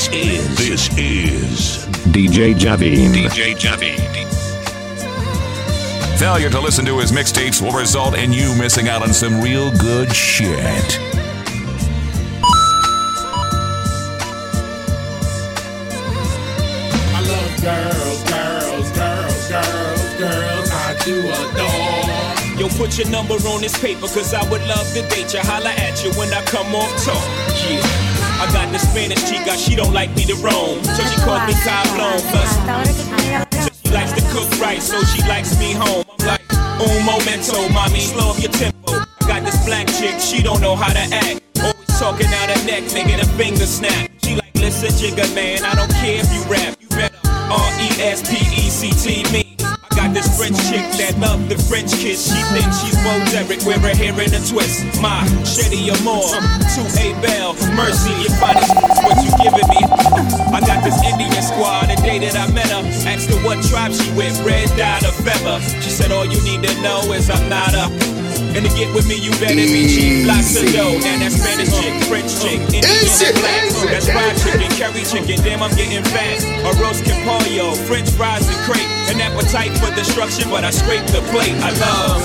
This is DJ Javine. DJ Javine. Failure to listen to his mixtapes will result in you missing out on some real good shit. I love girls, I do adore. Yo, put your number on this paper, cause I would love to date you. Holla at you when I come off talk. Yeah. I got the Spanish chica, she don't like me to roam. So she calls me Cablon, plus she likes to cook right, so she likes me home. I'm like, un momento, mommy, slow up your tempo. I got this black chick, she don't know how to act. Always talking out her neck, making her finger snap. She like, listen, jigga man, I don't care if you rap. You better R-E-S-P-E-C-T me. I got this French chick that love the French kiss. She thinks she's Bo Derek, wear her hair in a twist. My Shetty Amore, to A-Bell, Mercy, your body, what you giving me? I got this Indian squad, the day that I met her. Asked her what tribe she with, red dye or feather. She said all you need to know is I'm not a. And to get with me, you better be cheap, blocks of dough. Now that's Spanish chick, French chick, Indian black. That's fried chicken, curry chicken, damn I'm getting fat. A roast capollo, French fries and crepe. An appetite for destruction, but I scrape the plate. I love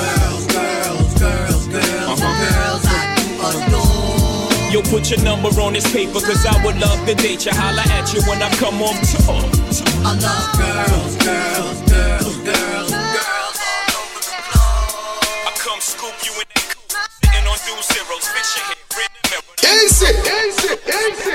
girls, I do adore. Yo, put your number on this paper, cause I would love to date you. Holla at you when I come off tour. I love girls. Come scoop you in that coupe, sitting on dual zeros, fix your head, red the mirror.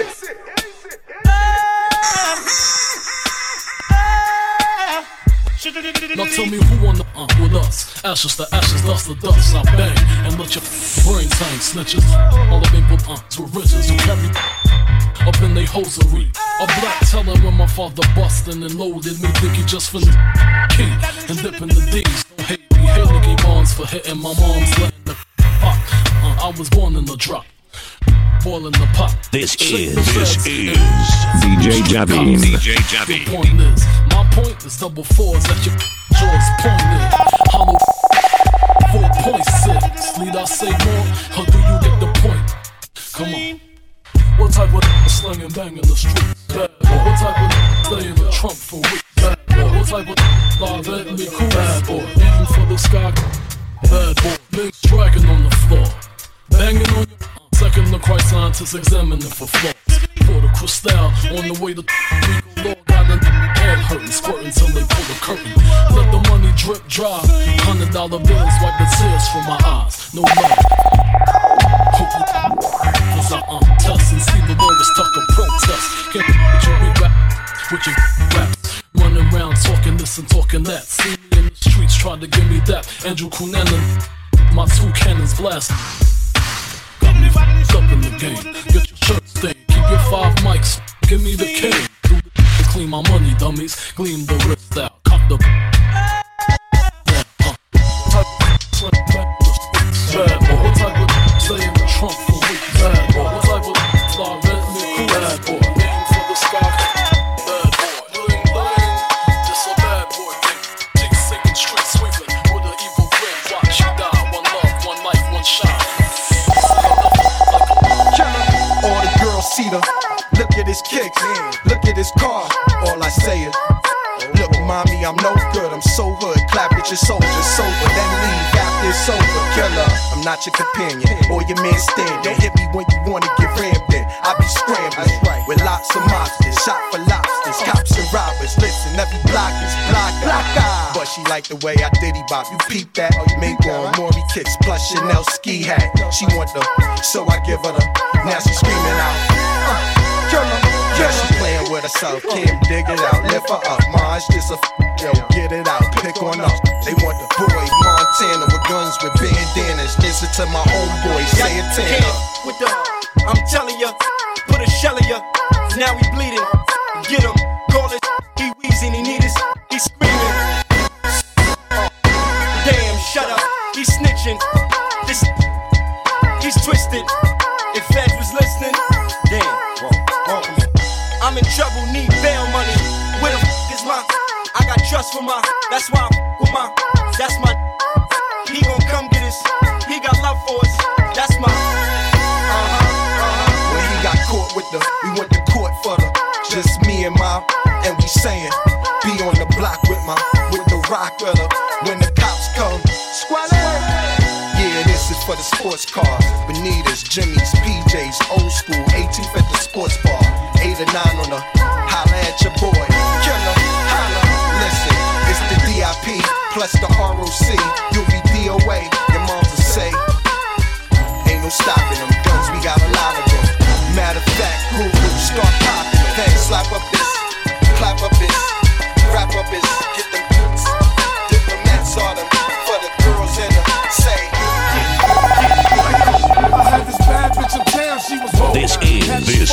Now tell me who on the with us? Ashes to ashes, dust to dust. I bang and let your brains hang. Snitches, all the people with riches who carry up in they hosiery. A black teller when my father bustin' and loaded me. Think he just finna key and dippin' the D's. Don't hate me, hate Nicky Barnes for hitting my mom's letting the pop. I was born in the drop, boiling the pot. This is DJ Javine. DJ Javine. The point is, my point is double fours at your jaws pointed. Hollow 4.6. Need I say more, or do you get the point? Come on. What type of slang and bang in the streets? Bad boy. What type of stay in the trunk for weeks? Bad boy. What type of live at me cool? Bad boy. Aiming for the sky. Bad boy. Niggas dragging on the floor. Banging on your second the Christ scientists examining for flaws. For the crystal on the way to legal law. Got a head hurting, squirting till they pull the curtain. Let the money drip dry. $100 bills wipe the tears from my eyes. No love. Cause I test and see the world is stuck in protest. Can't with your rap, with your raps. Running around talking this and talking that. See me in the streets, tried to give me that. Andrew Cunanan, my two cannons blast. Got me up in the game. Get your shirt stained, keep your 5 mics. Give me the cane. Do the clean my money, dummies. Gleam the wrist out, cock the. Bad boy, what type of stay in the trunk for weeks? Bad boy, what type of fly red me cool? Bad boy, aim for the sky. Bad boy, bling bling, just a bad boy. Dick sinking, street sweeping with an evil grin. Watch you die. One love, one life, one shot. All the girls see the. Look at his kicks, look at his car. All I say is, look, mommy, I'm no good. I'm so hood. Clap at your soldiers, sober, then leave after it's over. Killer, I'm not your companion or your man stand. Don't hit me when you wanna get rammed in. I be scrambling with lots of mobsters, shot for lobsters, cops and robbers. Listen, every block is block. But she like the way I diddy bop. You peep that? Mink on Maury kicks plus Chanel ski hat. She want the, so I give her the. Now she screaming out. Yeah, she playing with herself, can't dig it out. Lift her up, Mars, just a yo, get it out, pick on up. They want the boy Montana with guns with bandanas. Listen to my homeboy Santana. With the, I'm telling ya, put a shell in ya. Now we bleeding. Get him, call it. He wheezing, he need us. He screaming. Damn, shut up. He's snitching. This, he's twisted. If Fed was listening, damn. I'm in trouble, need bail money. Where the f is my? I got trust for my. That's why I'm with my. That's my. He gon' come get us. He got love for us. That's my. When he got caught with the, we went to court for the. rock with her when the cops come. Squad. Yeah, this is for the sports cars. Bonitas, Jimmy's, PJs, old school. 18th at the sports bar. 8 or 9 on the holla at your boy. Killer, holla. Listen, it's the DIP plus the ROC. You'll be DOA. Your moms will say, ain't no stopping them guns. We got a lot of them. Matter of fact, Guru, start popping. Then slap up this, clap up this, wrap up this, get them boots. Diplomats are them for the girls in the say. I had this bad bitch in town, she was bold. This is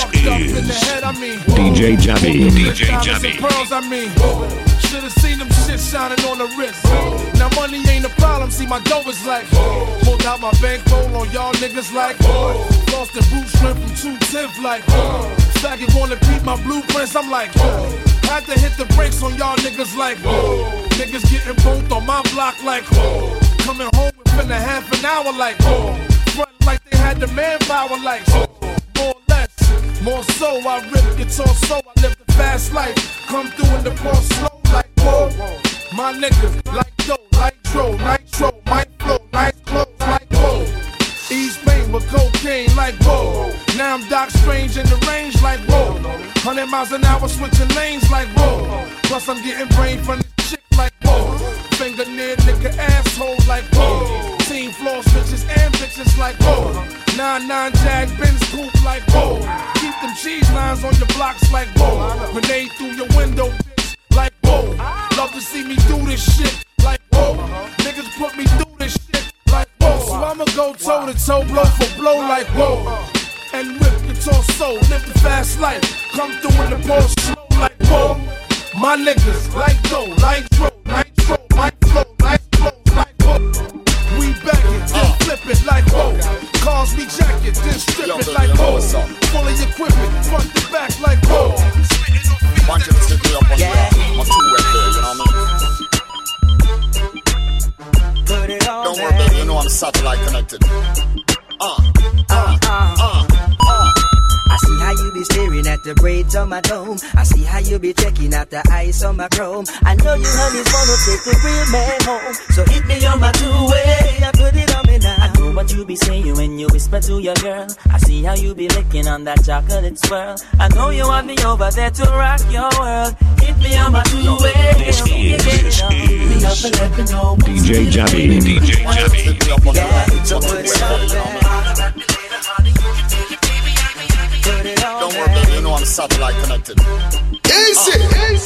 DJ Javi. DJ Javi. Pearls, should've seen them shit shining on the wrist. Now money ain't a problem, see my dough is like. Pulled out my bankroll on y'all niggas like. Lost the boot strength from 210 like. Faggot wanna beat my blueprints, I'm like. Had to hit the brakes on y'all niggas like. Niggas getting both on my block like. Coming home within a half an hour like. Front like they had the manpower like. More or less, more so I rip guitar so I live the fast life. Come through in the car slow like whoa. My niggas like dough, like nitro, mic flow, nice clothes like whoa. East Spain with cocaine like whoa. Now I'm Doc Strange in the range like whoa. 100 miles an hour switching lanes like whoa. Plus I'm getting brain from this chick like whoa. Finger near nigga asshole like whoa. Team floors bitches and bitches like whoa. 9-9 Jag Benz coupe like whoa. Keep them cheese lines on your blocks like whoa. Grenade through your window bitch like whoa. Love to see me do this shit like whoa. Niggas put me through this shit like whoa. So I'ma go toe to toe, blow for blow like whoa. And rip the torso, live the fast life. Come through in the Porsche slow like whoa. My niggas like dough, like nitro, mic flow, nice clothes like whoa. We back it, then flip it like whoa. Cars we jack it, then strip it like whoa. Full of equipment, front to back like whoa. Want you to stick me up on my two-way there, you know what I mean? Don't worry, baby, you know I'm satellite connected. I see how you be staring at the braids on my dome. I see how you be checking out the ice on my chrome. I know you honeys wanna take the real man home. So hit me on my two-way, I put it on me now. I know what you be saying when you whisper to your girl. I see how you be licking on that chocolate swirl. I know you want me over there to rock your world. Hit me on my two-way. This is DJ Javi. DJ Javi. Yeah, so put it on there. Don't worry, baby, you know I'm satellite connected. Easy.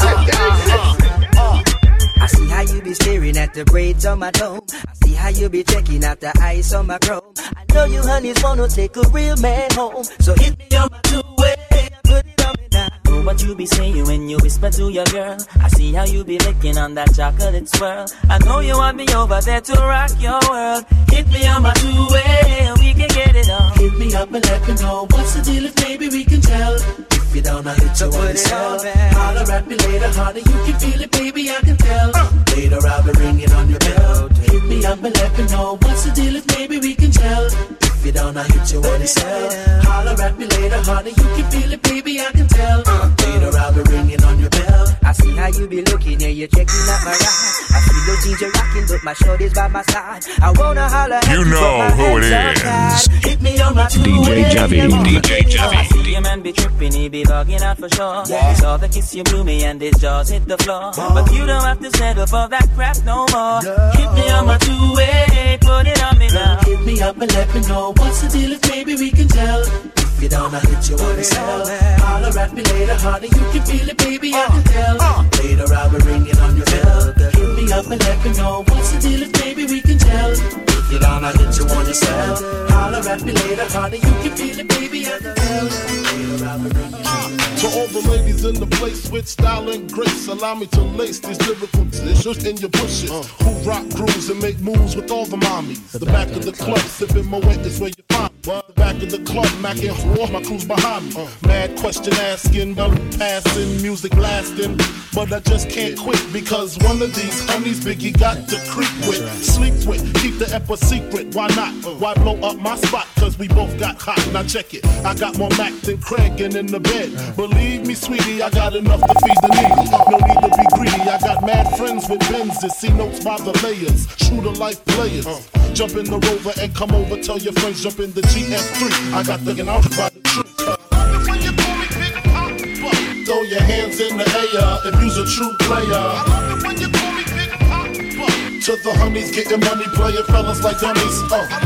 I see how you be staring at the braids on my dome. I see how you be checking out the ice on my chrome. I know you honeys wanna take a real man home. So hit me on my two-way, put it on me now. I know what you be saying when you whisper to your girl. I see how you be licking on that chocolate swirl. I know you want me over there to rock your world. Hit me on my two-way, we can get it on. Hit me up and let me know what's the deal if maybe we can tell. If you don't, I'll hit you on the cell. Holler at me later, honey, you can feel it, baby, I can tell. Later I'll be ringing on your bell. Hit me up and let me know what's the deal if maybe we can tell. If you don't, I'll hit you on the cell. Holler at me later, honey, you can feel it, baby, I can tell. Later I'll be ringing on your bell. I see how you be looking, yeah, you're checking out my ride. I see no DJ rocking, but my shorty's by my side. I wanna holler at you know who it is. Hit me on my DJ Javi. DJ Javi. I see a man be tripping, he be bugging out for sure. He saw the kiss you blew me and his jaws hit the floor. But you don't have to settle for that crap no more. Hit me on my two-way, put it on me now. Hit me up and let me know what's the deal if maybe we can tell. If you don't, I'll hit you on the cell. Holler at me later, honey, you can feel it, baby, I can tell. Later I'll be ringing on your bell. Hit me up and let me know what's the deal if maybe we can tell. If you don't, I'll hit you on the cell. Holler at me later, honey, you can feel it, baby, I can tell. Later I'll be ringing on your bell. To all the ladies in the place with style and grace, allow me to lace these lyrical dishes in your bushes. Who rock grooves and make moves with all the mommies. The back of the club, sipping my wet is where you find me. Back in the club, macking war, my crew's behind me. Mad question asking, passing, music blasting. But I just can't quit because one of these honeys Biggie got to creep with, sleep with, keep the ep a secret. Why not? Why blow up my spot? Cause we both got hot. Now check it. I got more Mac than Craig and in the bed. Believe me, sweetie, I got enough to feed the needy. No need to be greedy. I got mad friends with Benzes, see notes by the layers. True to life players. Jump in the Rover and come over. Tell your friends jump in the GF3. I got thinking out by the truth. Throw your hands in the air if you's a true player. To the honeys getting money, playing fellas like dummies.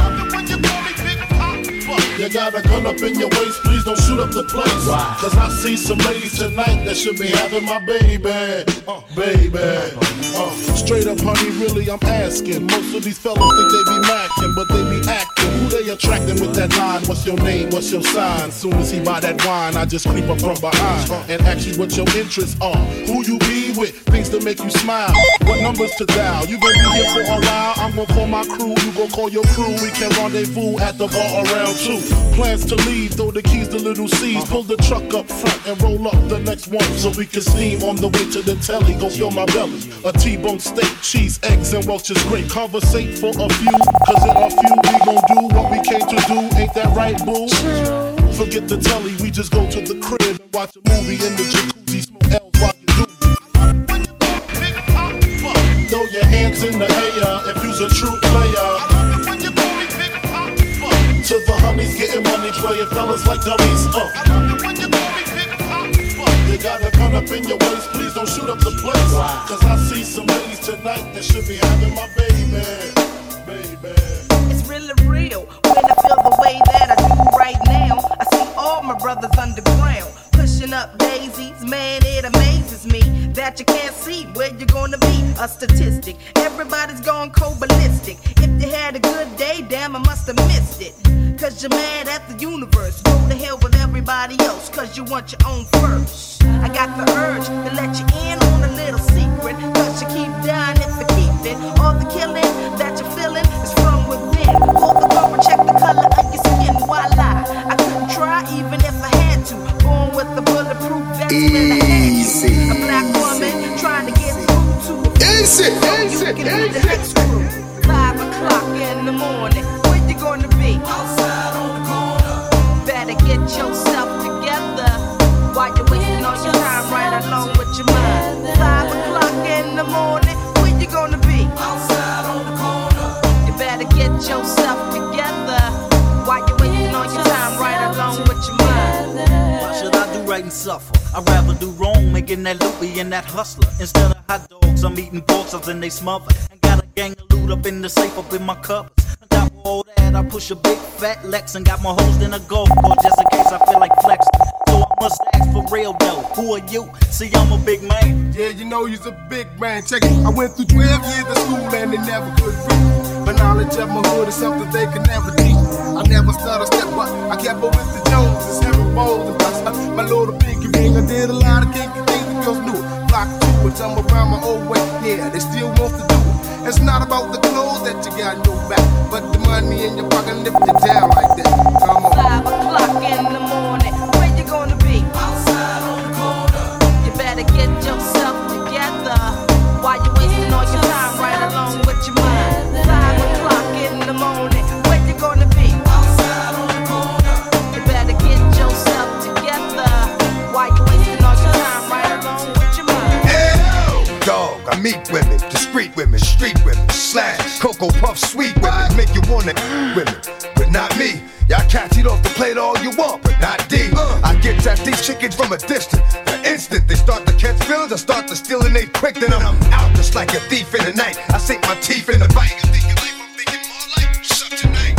You got a gun up in your waist, please don't shoot up the place. Cause I see some ladies tonight that should be having my baby. Baby. Straight up, honey, really, I'm asking. Most of these fellas think they be macking, but they be acting. Who they attracting with that line? What's your name? What's your sign? Soon as he buy that wine, I just creep up from behind and ask you what your interests are. Who you be with? Things to make you smile. What numbers to dial? You gonna be here for a while? I'm gonna call my crew. You gonna call your crew. We can rendezvous at the bar around 2. Plans to leave, throw the keys to little C's. Pull the truck up front and roll up the next one so we can steam on the way to the telly. Go fill my belly. A T-bone steak, cheese, eggs, and Welch's grape. Conversate for a few, cause in a few we gon' do what we came to do. Ain't that right, boo? Forget the telly, we just go to the crib and watch a movie in the jacuzzi. Smoke L's while you do. Throw your hands in the air if you's a true player. To the honeys getting money, playing fellas like dummies. You got a gun up in your waist, please don't shoot up the place. Cause I see some ladies tonight that should be having my baby. It's really real when I feel the way that I do right now. I see all my brothers underground pushing up daisies. Man, it amazes me that you can't see where you're gonna be. A statistic, everybody's going cold ballistic. If you had a good day, damn, I must have missed it. Cause you're mad at the universe. Go to hell with everybody else, cause you want your own first. I got the urge to let you in on a little secret, cause you keep dying if you keep it. All the killing that you're feeling is from within. Pull the cover, check the color of your skin. Voila, I couldn't try even if I had to. Born with the bulletproof vest when I had to. A black woman trying to get through to a fool. You can be the next crew. 5 o'clock in the morning, where you gonna be? Outside on the corner. Better get yourself together while you're wasting all your time right along with your mind. 5 o'clock in the morning, where you gonna be? Outside on the corner. You better get yourself together while you're wasting all your time right along with your mind. Why should I do right and suffer? I'd rather do wrong, making that loopy and that hustler. Instead of hot dogs, I'm eating pork chops and they smother. And got a gang of loot up in the safe, up in my cupboards. On top of all that, I push a big fat Lex and got more hoes than a golf ball just in case I feel like flexing. So I must ask for real though, who are you? See, I'm a big man. Yeah, you know you's a big man. Check it. I went through 12 years of school and they never could reach. But knowledge of my hood is something they can never teach. I never started step up. I kept up with the Joneses, having balls and busts. My little pinky ring, I did a lot of kinky things the girls knew. Flock to it, I'm around my old way. Yeah, they still want to do it. It's not about the clothes that you got in your back, but the money in your pocket lift it down like that. Come on. 5 o'clock in the morning, where you gonna be? Outside on the corner. You better get yourself together while you're wasting all your time right along with your mind. 5 o'clock in the morning, where you gonna be? Outside on the corner. You better get yourself together while you're wasting all your time right along with your mind. Dog, I meet women, discreet women, street women, slash, Cocoa Puff, sweet women, make you wanna women, but not me. Y'all cats eat off the plate all you want, but not D. I get at these chickens from a distance. The instant they start to catch feelings, I start to steal and they quick, then I'm out just like a thief in the night. I sink my teeth in the bite. I'm thinking life, I'm thinking more like such a night.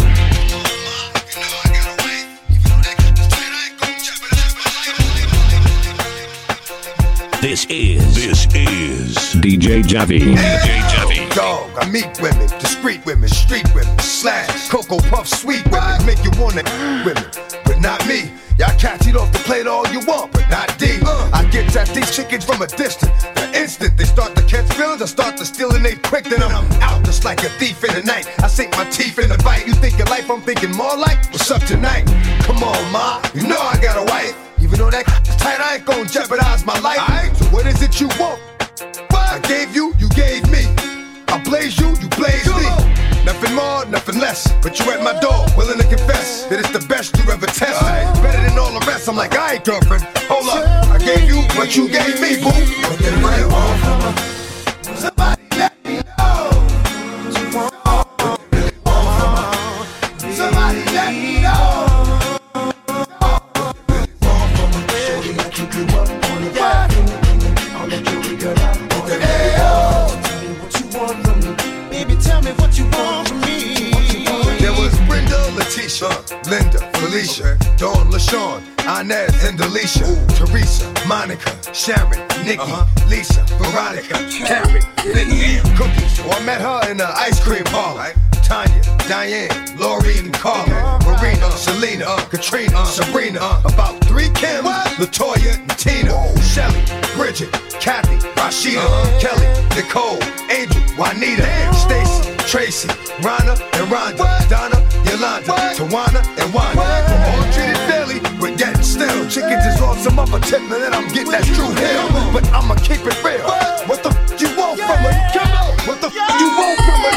This is DJ Javi. DJ Javi. Dog, I meet women, discreet women, street women, slash, Cocoa Puff, sweet women, make you wanna women, but not me. Y'all cats eat off the plate all you want, but not D. I get at these chickens from a distance. The instant they start to catch feelings, I start to steal and they quick, then I'm out just like a thief in the night. I sink my teeth in the bite. You thinking life, I'm thinking more like, what's up tonight? Come on, ma, you know I got a wife. Even though that tight, I ain't gon' jeopardize my life. So what is it you want? I gave you, you gave me. I blaze you, you blaze me. Nothing more, nothing less. But you at my door, willing to confess that it's the best you ever tested. Better than all the rest. I'm like, all right, girlfriend, hold up. I gave you what you gave me, boo. What you really want from her? Somebody let me know. What you want? What you really want from her? Somebody let me know. What you really want from her? Shorty, I keep you up on the back. I'll let you girl out. Tell me what you want from me. Baby, tell me what you want from me. There was Brenda, Letitia, Linda, Felicia, Dawn, LaShawn, Inez, and Delisha, Teresa, Monica, Sharon, Nikki, Lisa, Veronica, Karen, Lindsay, Cookie. So I met her in the ice cream parlor. Tanya, Diane, Lori, and Carla, Marina, Selena, Katrina, Sabrina, about 3 Kim, Latoya, and Tina, Shelly, Bridget, Kathy, Rashida, Kelly, Nicole, Angel, Juanita, Stacy, Tracy, Rhonda, and Rhonda, Donna, Yolanda, Tawana, and Wanda. We're all treated fairly, we're getting still. Chickens is on some upper tip, and then I'm getting that true hill. But I'ma keep it real. What the f you want from me? What the f you want from me?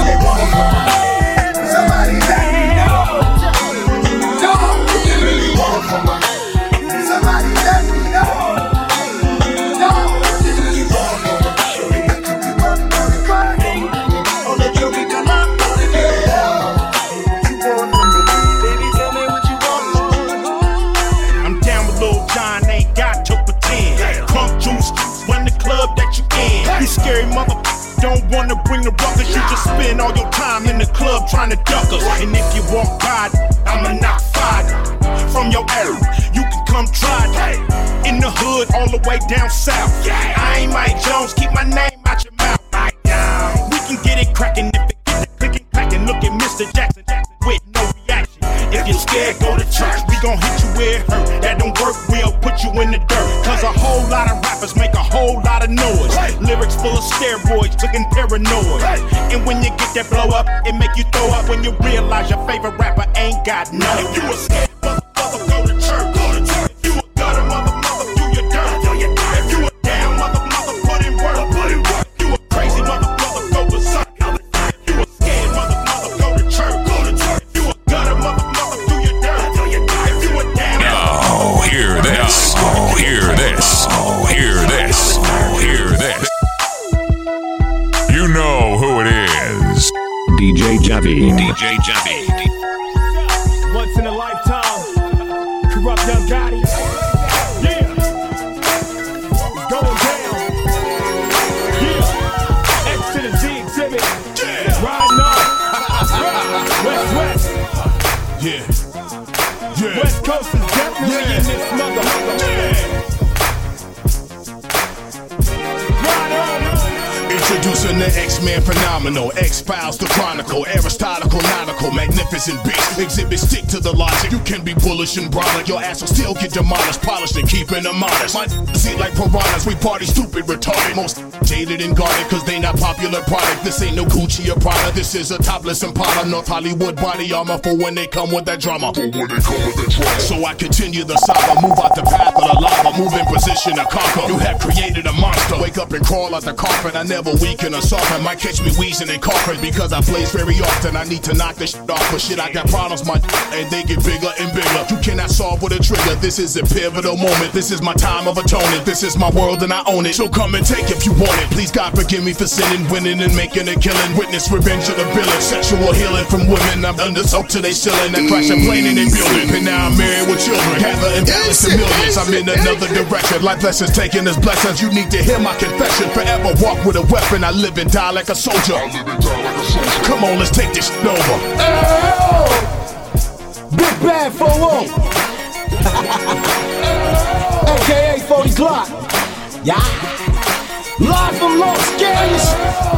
Somebody let me know. What you really want from me? Somebody let me know. What you really want from me? Shorty, I keep you up on the grind. On the jury, come up on the hill. What you want from me? Baby, tell me what you want from me. I'm down with Lil Jon, ain't got to pretend. Crunk juice, run the club that you in. You scary mother. Don't wanna bring the ruckus, you just spend all your time in the club trying to duck us. And if you walk by, I'ma knock fire from your area. You can come try that. In the hood, all the way down south. I ain't Mike Jones, keep my name out your mouth. We can get it crackin' if it get the clickin' clackin'. Look at Mr. Jackson with no reaction. If you're scared, go to church. We gon' hit you where it hurt. That don't work, we'll put you in the dirt. Cause a whole lot of rappers make a whole lot of noise. Lyrics full of steroids, looking paranoid. And when you get that blow up, it make you throw up when you realize your favorite rapper ain't got none. If you a scared mother, go to church. Go to church. If you a gutter mother, do your dirt. If you a down mother, put in work. If you a crazy mother, go berserk. If you a scared mother, go to church. Go to church. If you a gutter mother, do your dirt. If you a down Oh, hear this. Oh, hear this. Oh, hear this. Oh, hear this. You know who it is. DJ Javi. DJ Javi. Once in a lifetime, Corrupt Young Gotti. Yeah, it's going down. Yeah, X to the Z exhibit. Riding on. West. Yeah. West Coast is definitely in this motherfucker. Introducing the X-Men phenomenal, X-Files the Chronicle, Aristotle, nautical, magnificent beast. Exhibit stick to the logic. You can be bullish and brolic. Your ass will still get demolished, polished and keeping them honest. My see like piranhas, we party stupid, retarded. Most jaded and guarded, cause they not popular product. This ain't no Gucci or Prada. This is a topless Impala, North Hollywood body armor for when they come with that drama. So I continue the saga, move out the path of the lava, move in position to conquer. You have created a monster. Wake up and crawl out the coffin. I never weaken or soften. Might catch me wheezing and coughing because I blaze very often. I need to knock this shit off, but shit, I got problems, my and they get bigger and bigger. You cannot solve with a trigger. This is a pivotal moment. This is my time of atonement. This is my world and I own it. So come and take if you want it. Please God forgive me for sinning, winning and making a killing. Witness revenge of the villain. Sexual healing from women. I'm under soap to they ceiling. That crashing plane in their building. And now I'm married with children. Gather and balance the millions. I'm in another direction. Life lessons taken as blessings. You need to hear my confession. Forever walk with a weapon. I live and die like a soldier. Come on, let's take this shit over. Big Bad 4-0. AKA 40 Glock. Yeah. Live from Los Games.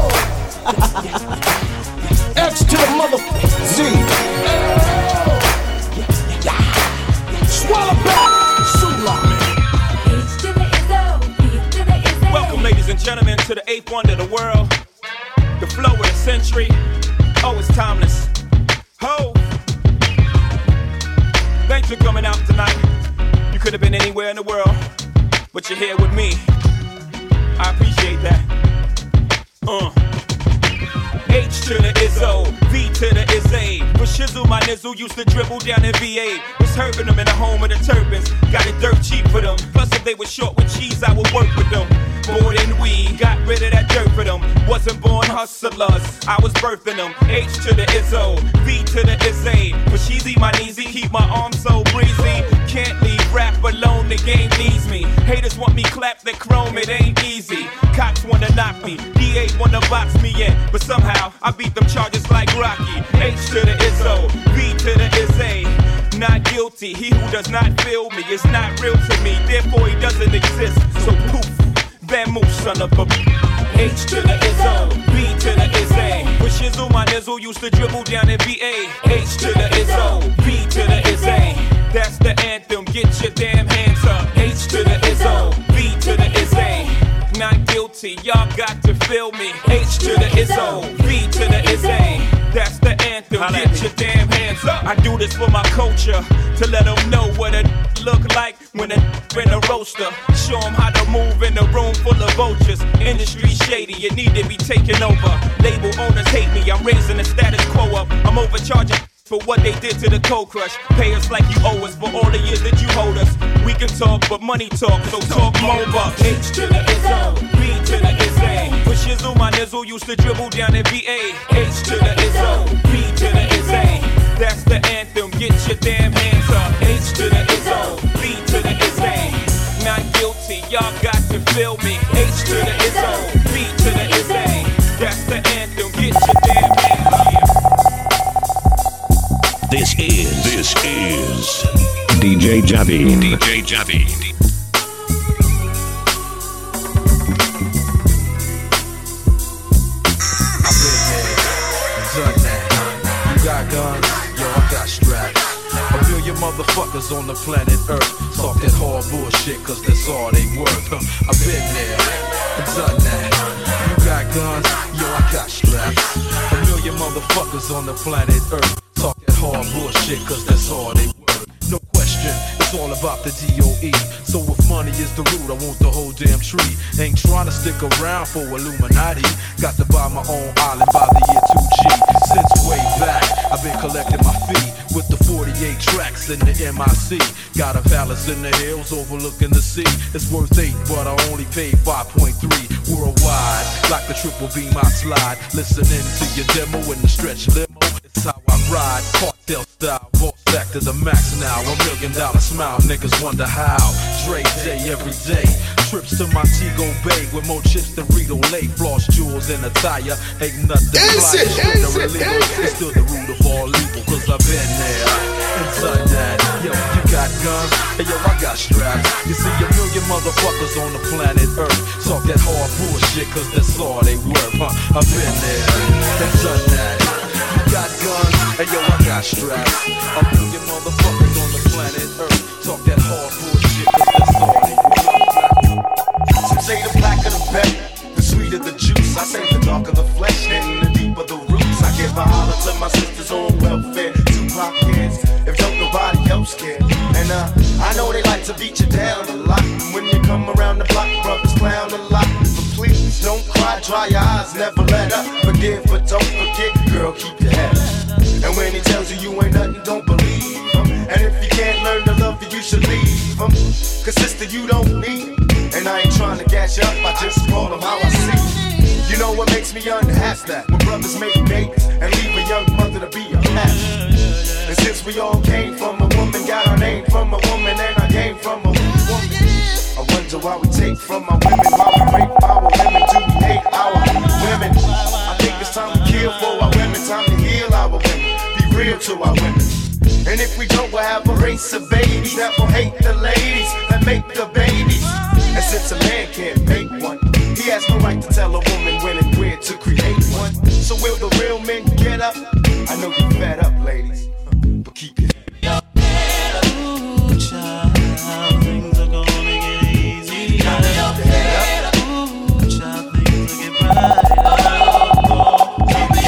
X to the mother Z. Swallow back. Welcome, ladies and gentlemen, to the 8th wonder of the world. The flow is century. Oh, it's timeless. Ho! Thanks for coming out tonight. You could have been anywhere in the world, but you're here with me. I appreciate that. H to the Izzo, V to the Izzy. With Shizzle, my nizzle used to dribble down in VA. Was hurting them in the home of the turbans. Got it dirt cheap for them. Plus, if they were short with cheese, I would work with them. More than we got rid of that dirt for them. Wasn't born hustlers, I was birthing them. H to the Izzo, V to the Izzy. But Sheezy, my kneesy, keep my arms so breezy. Can't leave rap alone, the game needs me. Haters want me clap the chrome, it ain't easy. Cops wanna knock me, DA wanna box me in. But somehow, I beat them charges like Rocky. H to the Izzo, V to the Izzy. Not guilty, he who does not feel me is not real to me. Therefore, he doesn't exist, so poof. Bamboo, son of a H to the Izzo, B to the Izzy. With Shizzle, my nizzle used to dribble down in VA. H to the Izzo, B to the Izzy. That's the anthem, get your damn hands up. H to the Izzo, B to the Izzy. Not guilty, y'all got to feel me. H to the Izzo, B to the Izzy. That's the anthem, get your damn hands up. I do this for my culture, to let them know what it look like when a in a roaster. Show them how to move in a room full of vultures. Industry shady, you need to be taken over. Label owners hate me, I'm raising the status quo up. I'm overcharging for what they did to the Cold Crush. Pay us like you owe us for all the years that you hold us. We can talk, but money talk, so talk more bucks. H to the Izzo, B to the Izzy. With Shizzle, my nizzle used to dribble down in VA. H to the Izzo, B to the Izzy. That's the anthem, get your damn hands up. H to the Izzo, B to the Izzy. Not guilty, y'all got to feel me. H to the Izzo, B to the Izzy. That's the anthem, get your damn hands up. This is DJ Javi. DJ Javi. I've been there, done that. You got guns, yo, I got straps. A million motherfuckers on the planet Earth talk that hard bullshit, cause that's all they worth. I've been there, done that. You got guns, yo, I got straps. A million motherfuckers on the planet Earth talk that hard bullshit, cause that's all they worth. No question, it's all about the DOE. So if money is the root, I want the whole damn tree. Ain't trying to stick around for Illuminati. Got to buy my own island by the year 2G. Since way back, I've been collecting my fee with the 48 tracks in the MIC. Got a palace in the hills overlooking the sea. It's worth 8, but I only paid 5.3 worldwide. Like the triple beam I slide, listening to your demo in the stretch limo. It's how I ride, cartel style, boss back to the max now. $1 million smile, niggas wonder how. Dre day every day, trips to Montego Bay with more chips than Rito Lake. Floss jewels in a tire, ain't nothing fly. It's still the root of all evil, cause I've been there and done that. Yo, you got guns, and yo, I got straps. You see a million motherfuckers on the planet Earth talk that hard bullshit, cause that's all they worth, I've been there and done that. You got guns, and yo, I got straps. A million motherfuckers on the planet Earth talk that hard bullshit, cause that's all they worth. Some say the blacker the better, the sweeter the juice. I say the darker the flesh and the deeper the roots. I give a holler to my sisters on welfare, 2 kids, if don't nobody else care. And I know they like to beat you down a lot. And when you come around the block, brothers clown a lot. But please don't cry, dry your eyes, never let up. Forgive but don't forget, girl, keep your head up. And when he tells you you ain't nothing, don't believe him. And if you can't learn to love you, you should leave him. Cause sister, you don't need him. And I ain't trying to gas you up, I just call them how I see it. You know what makes me unhappy? When brothers make babies and leave a young mother to be a pastor. And since we all came from a woman, got our name from a woman, and I came from a woman, I wonder why we take from our women, why we rape our women, do we hate our women? I think it's time to kill for our women, time to heal our women, be real to our women. And if we don't, we'll have a race of babies that will hate the ladies that make the babies. And since a man can't make one, he has no right to tell a woman when and where to create one. So will the real men get up? I know you're fed up, ladies, but keep your head up. Ooh, child, things are gonna get easy. Ooh, child, things will get brighter.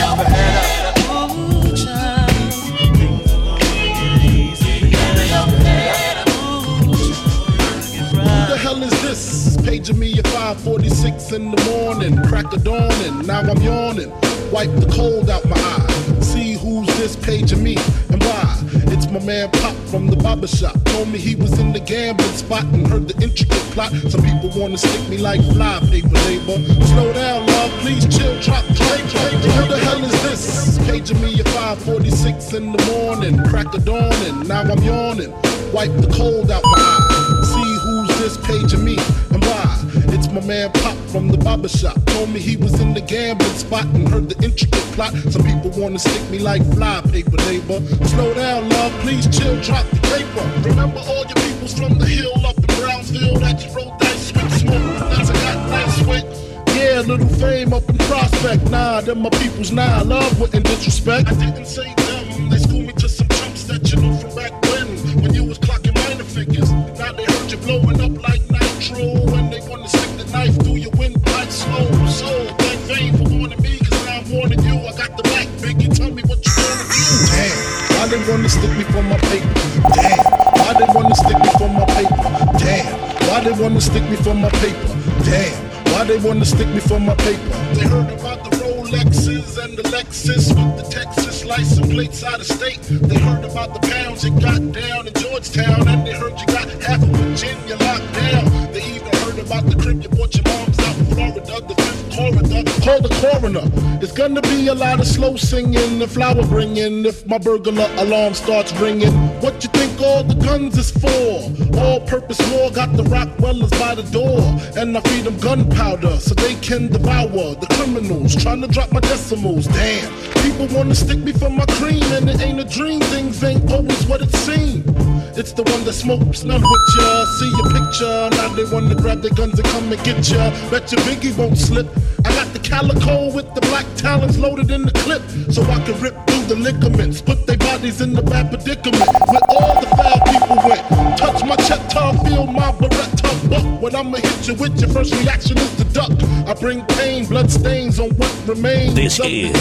morning, crack of dawning, now I'm yawning. Wipe the cold out my eye. See who's this paging me and why. It's my man Pop from the barber shop. Told me he was in the gambling spot and heard the intricate plot. Some people wanna stick me like fly paper labor. Slow down, love, please chill, drop the Who the hell is this? Paging me at 5:46 in the morning, crack of dawning, now I'm yawning. Wipe the cold out my eye. See who's this paging me and why. It's my man Pop from the barber shop. Told me he was in the gambling spot and heard the intricate plot. Some people wanna stick me like fly paper labor. Slow down, love, please chill, drop the paper. Remember all your peoples from the hill up in Brownsville that you rolled dice with, smoke that's I got nice with. Yeah, little fame up in Prospect. Nah, them my peoples, nah, love wouldn't disrespect. I didn't say them, they schooled me to some chumps that you know from back when you was clocking minor figures. Now they heard you blowing up like nitro, and they wanna stick the knife through your windpipe slow. So, thank fame for warning me, cause now I'm warning you. I got the back, Biggie, tell me what you gonna do. Damn, why they wanna stick me for my paper? Damn, why they wanna stick me for my paper? Damn, why they wanna stick me for my paper? Damn, why they wanna stick me for my paper? They heard about the Rolexes and the Lexus with the Texas license plates out of state. They heard about the pounds you got down in Georgetown, and they heard you got half of Virginia locked down. They even heard about the crib you bought your mom's out in Florida, the fifth corridor. Call the coroner. It's gonna be a lot of slow singing and flower bringing if my burglar alarm starts ringing. What you think all the guns is for? All-purpose war got the Rockwellers by the door, and I feed them gunpowder so they can devour the criminals trying to drop my decimals. Damn, people wanna stick me for my cream, and it ain't a dream. Things ain't always what it seems. It's the one that smokes none with ya. See your picture, now they wanna grab their guns and come and get ya. Bet your Biggie won't slip. I got the calico with the black talons loaded in the clip, so I can rip through the ligaments, put their bodies in the bad predicament. Where all the foul people went. Touch my cheddar, feel my Beretta buck. When I'ma hit you with your first reaction is to duck. I bring pain, blood stains on what remains. This is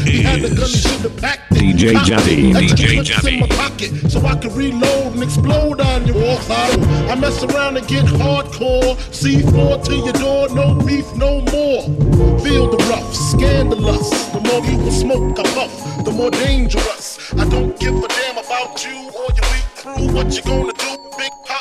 DJ Javi. DJ Javi. In my pocket, so I can reload and explode on your walk. I mess around and get hardcore. C4 to your door, no beef, no more. Feel the rough, scandalous. The more people smoke, I puff, the more dangerous. I don't give a damn about you or your weak crew. What you gonna do, Big Pop?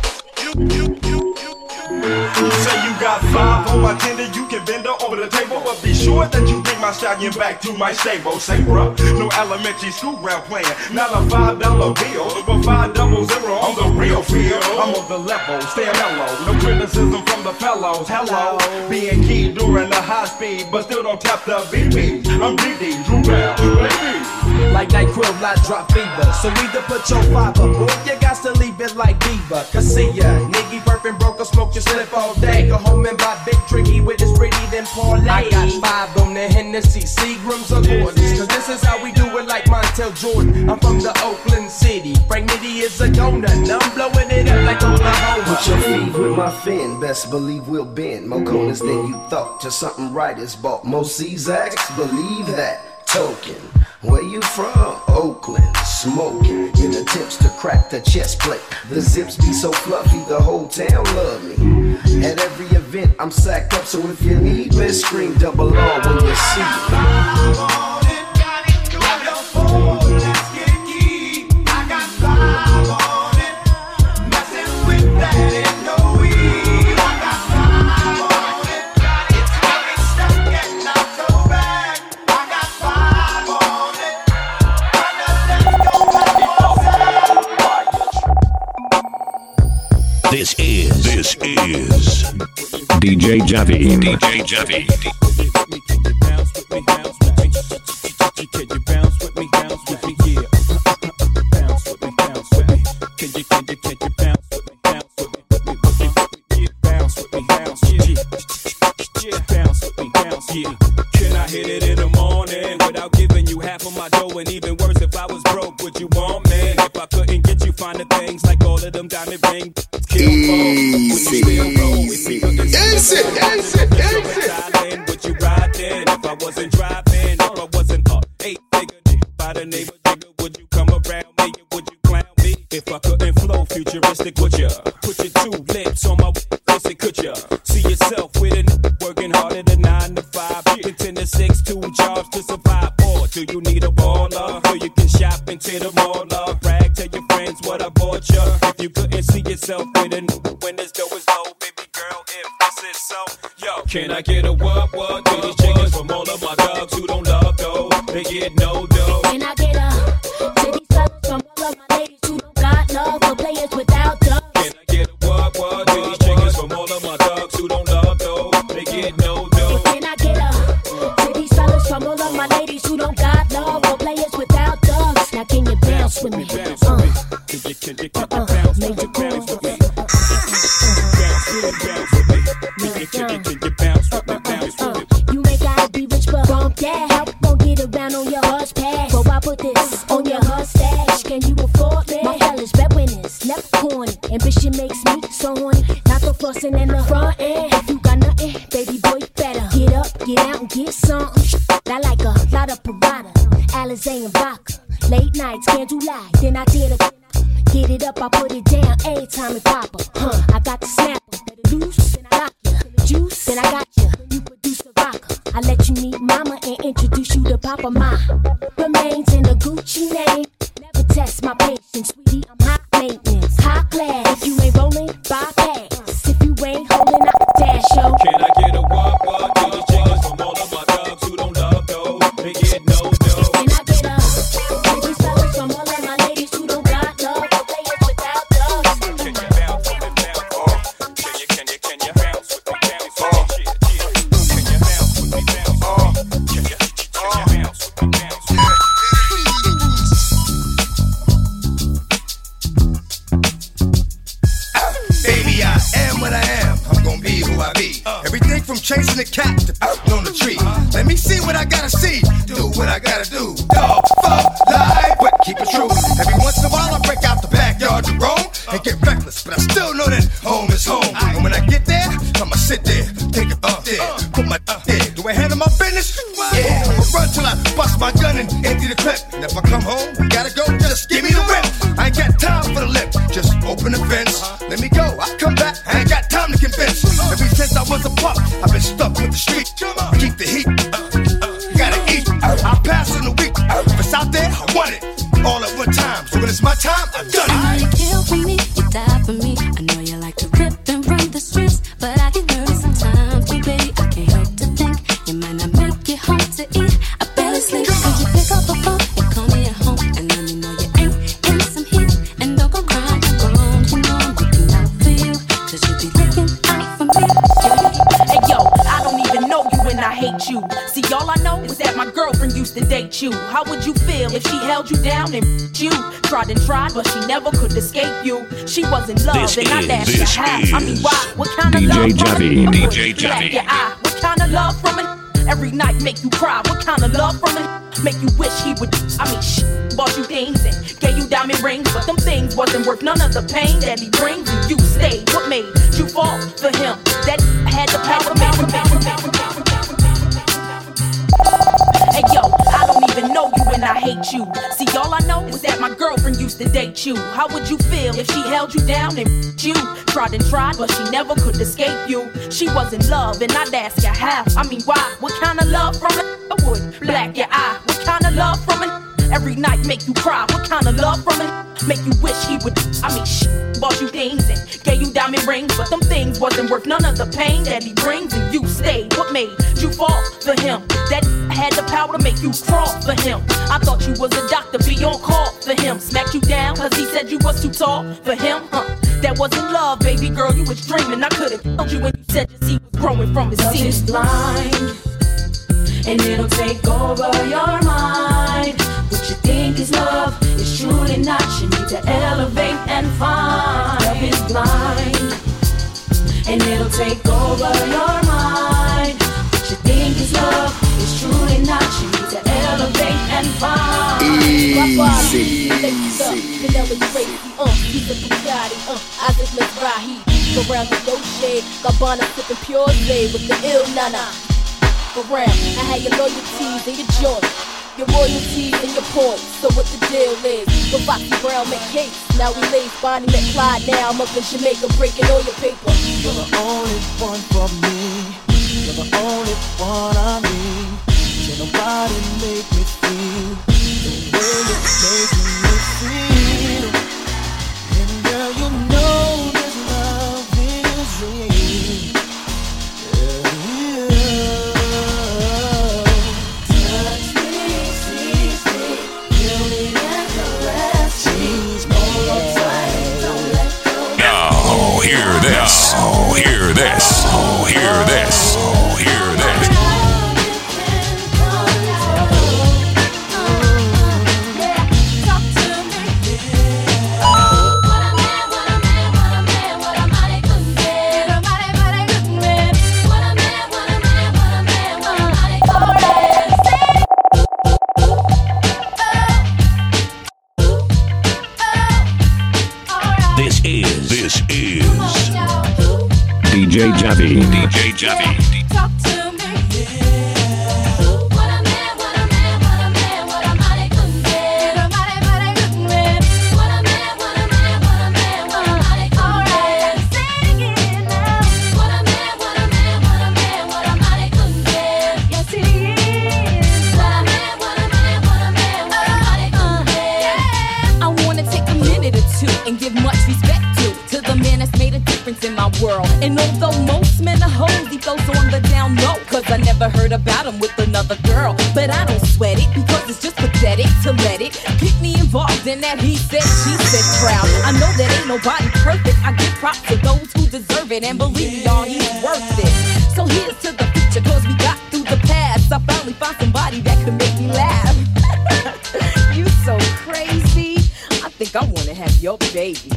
You say you got 5 on my tender, you can bend her over the table, but be sure that you bring my stallion back to my stable. Say, bruh, no elementary school ground playing, not a $5 bill, but 500 on the real field. I'm on the level, stay mellow, no criticism from the fellows. Hello, being key during the high speed, but still don't tap the BB. I'm DD, Drew Bell, baby. Like NyQuil, I drop fever. So either put your 5 up, or you got to leave it like Diva. Cause see ya, nigga burping broke or smoke your slip all day. Go home and buy Big Tricky with his pretty then parlay. I got 5 on the Hennessy, Seagrams or Gordons. Cause this is how we do it like Montel Jordan. I'm from the Oakland City. Frank Nitty is a donut. And I'm blowing it up like Oklahoma. Put your feet with my fin, best believe we'll bend. More corners than you thought, to something right is bought. Most Czaks, believe that. Token, where you from? Oakland, smoking in attempts to crack the chest plate. The zips be so fluffy, the whole town love me. At every event, I'm sacked up, so if you need me, scream double R when you see me. This is DJ Javi. DJ Javi. Can you bounce with me? Bounce with me, yeah. Bounce with me, bounce with me. Can you bounce with me? Bounce with me, yeah. Bounce with me, bounce, yeah. Bounce with me, bounce, yeah. Can I hit it in the morning without giving you half of my dough? And even worse, if I was broke, would you want me? If I couldn't get you finding things like all of them diamond rings. Easy. Would you ride then? If I wasn't driving, if I wasn't up 8-figure by the name of Jigga, would you come around me or would you clown me? If I couldn't flow futuristic, would ya? Put your 2 lips on my pussy, could ya? See yourself with a working harder than Do you need a baller? So you can shop into the mall, brag, tell your friends what I bought you. If you couldn't see yourself with a when this dough is low, baby girl, if this is so, yo, can I get a what to these chickens from all of my dogs who don't love dough? They get no dough. Can I get a to these fellas from all of my ladies who don't got love for players without dough? Can I get a what to these chickens from all of my dogs who don't love dough? They get no dough. Can I get a to these fellas from all of my ladies who don't got love for players without dogs? Now can you bounce with me? Can you bounce with me? Bounce with me. Can you bounce with me? You ain't gotta be rich, but bump that. Help won't get around on your hush pass. So I put this on your hush stash. Can you afford it? My fellas, breadwinners, never corny. Ambition makes me so horny. Not the flossing in the front end. If you got nothing, baby boy, you better get up, get out, and get something. I like a lot of Parada, Alizé and vodka. Late nights, can't do lie. Then I did a get it up, I put it down. Every time it pop up. I got the snapper, the loose, then I got you. The juice, then I got you. You produce the rocker. I let you meet mama and introduce you to Papa. My remains in a Gucci name. Never test my patience, sweetie. I'm high maintenance, high class. If you ain't rolling, bypass. If you ain't holding, I dash yo. Can I get a what to these chickens from all of my dogs who don't love dough? They get no dough. Can I get a to these fellas from all of my ladies who don't got love for players without dogs? Can you bounce with me? Bounce with me? Can you bounce with me? Bounce with me? Can you bounce with me? Bounce with me? Can you bounce with me? Bounce with me? Baby, I am what I am. I'm gonna be who I be. Everything from chasing the cat to on the tree. Let me see what I gotta see. Do what I gotta do. Dog, fuck, lie, but keep it true. Every once in a while I break out the backyard to roam and get reckless, but I still know that home is home. And when I get there, I'ma sit there, take it up there, put my there. Do I handle my business? Yeah, I'ma run till I bust my gun and empty the clip. And if I come home, I gotta go, just give me the whip. I ain't got time for the lip, just open the fence. Let me go, I come back, I ain't got time to convince. Ever since I was a pup, I've been stuck with the street. Keep the heat, gotta eat. I'll pass in a week. If it's out there, I want it all at one time. So when it's my time, I've done it. You kill for me, you die for me. I know you like to rip and run the streets, but I get nervous sometimes. Baby, I can't help to think you might not make it home to eat. I barely sleep. Could you pick up the phone and call me at home and let me know you ain't in some heat? And don't go crying, you grown, you know I'm looking out for you, 'cause you be looking out for me. Hey yo, I don't even know you and I hate you. See, all I know is that my girlfriend used to date you. How would you feel if she held you down and you tried and tried, but she never could escape you? She was in love, and I dashed her half. I mean, why? What kind of love from it? DJ Javi. Your eye. What kind of love from it? Every night make you cry. What kind of love from it? Make you wish he would. I mean, bought you things and gave you diamond rings, but them things wasn't worth none of the pain that he brings. And you stayed. What made you fall for him? That had the power to make him. Hey yo, I don't even know you and I hate you. See, all I know is that my girlfriend used to date you. How would you feel if she held you down and you tried and tried, but she never could escape you? She was in love, and I'd ask her how. I mean, why? What kind of love from it? I would black your eye. What kind of love from it? Every night make you cry. What kind of love from it? Make you wish he would. I mean, bought you things and gave you diamond rings, but them things wasn't worth none of the pain that he brings. And you stayed. What made you fall for him? That had the power to make you crawl for him. I thought you was a doctor, be on call for him. Smacked you down cause he said you was too tall for him. That wasn't love, baby girl, you was dreaming. I could've told you when you said your seed was growing from his seed. Is blind, and it'll take over your mind. What you think is love is truly not. You need to elevate and find. Love is blind, and it'll take over your mind. What you think is love is truly not. You need to elevate and find. Easy. Vanilla crazy, he's a Bugatti, Isaac Mizrahi. Go round the shade, Gabbana sipping pure Zay with the ill nana. Go round, I had your loyalties and your joy, your royalties and your points. So what the deal is? Go Foxy Brown make cakes. Now we lace Bonnie McClyde. Now I'm up in Jamaica breaking all your paper. You're the only one for me. You're the only one I need. Can nobody make me feel DJ Javi. DJ Javi. Talk to me. In my world. And although most men are hoes, he goes on the down low, cause I never heard about him with another girl. But I don't sweat it, because it's just pathetic to let it get me involved in that he said, she said crowd. I know that ain't nobody perfect. I give props to those who deserve it, and believe y'all, he's worth it. So here's to the future, cause we got through the past. I finally found somebody that could make me laugh. You so crazy, I think I wanna have your baby.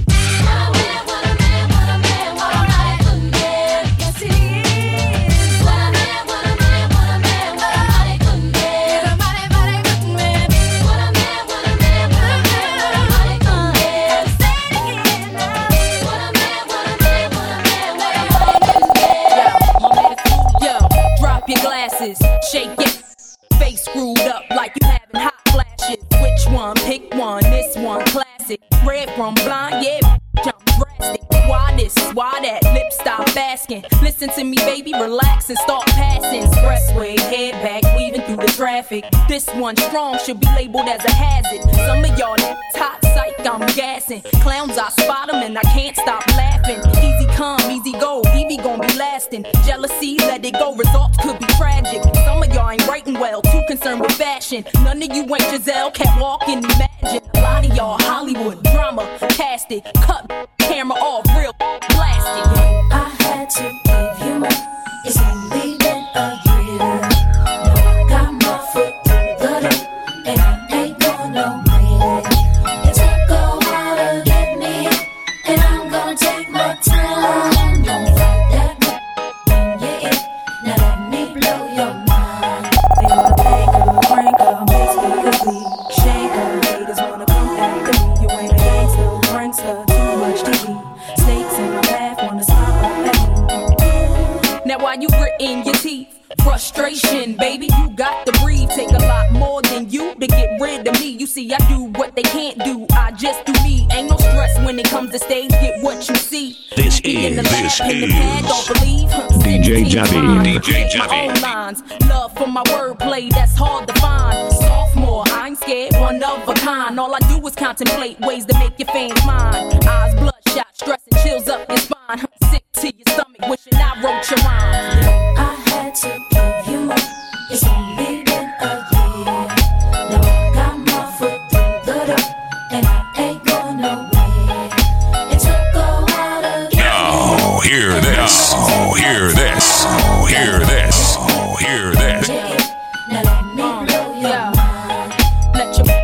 Shake it, face screwed up like you having hot flashes. Which one? Pick one. This one classic. Red from blind, yeah, jump drastic. Why this? Why that? Lip stop asking. Listen to me, baby, relax and start passing. Expressway, head back, weaving through the traffic. This one strong should be labeled as a hazard. Some of y'all hot psych, I'm gassing. Clowns, I spot them and I can't stop laughing. Easy come, easy go, Evie gon' be lasting. Jealousy, let it go, results could be tragic. Some of y'all ain't writing well, too concerned with fashion. None of you ain't Giselle, can't walk and imagine. A lot of y'all Hollywood drama, cast it, cut camera off, real blasted. I had to give you more. It's only been a year. Now I got my foot through the door, and I ain't going nowhere. It took a while to get me, and I'm gonna take my time. Don't fight that when you're in. Now let me blow your mind. They wanna bang her, prank her, basically shake her. Haters wanna come after me. You ain't a gangster, prankster, too much TV. Snakes in my path, wanna stop up at me. Now while you gritting your teeth, frustration, baby, you got to breathe. Take a lot more than you to get rid of me. You see, I do what they can't do. I just do me. Ain't no stress when it comes to stage. Get what you see. This in the is lab, in the pad, don't believe. DJ Javi. DJ My Javi. own lines, love for my wordplay, that's hard to find. Sophomore, I ain't scared, one of a kind. All I do is contemplate ways to make your fans mine. Eyes bloodshot, stress and chills up your spine. Sick to your stomach, wishing I wrote your rhymes. I had to give you more. It's only been a year. Now I got my foot through the door, and I ain't going nowhere. It took a while to get Oh, hear this. Oh, hear this. Oh, hear this. Oh, hear this. now let me blow your mind. Let your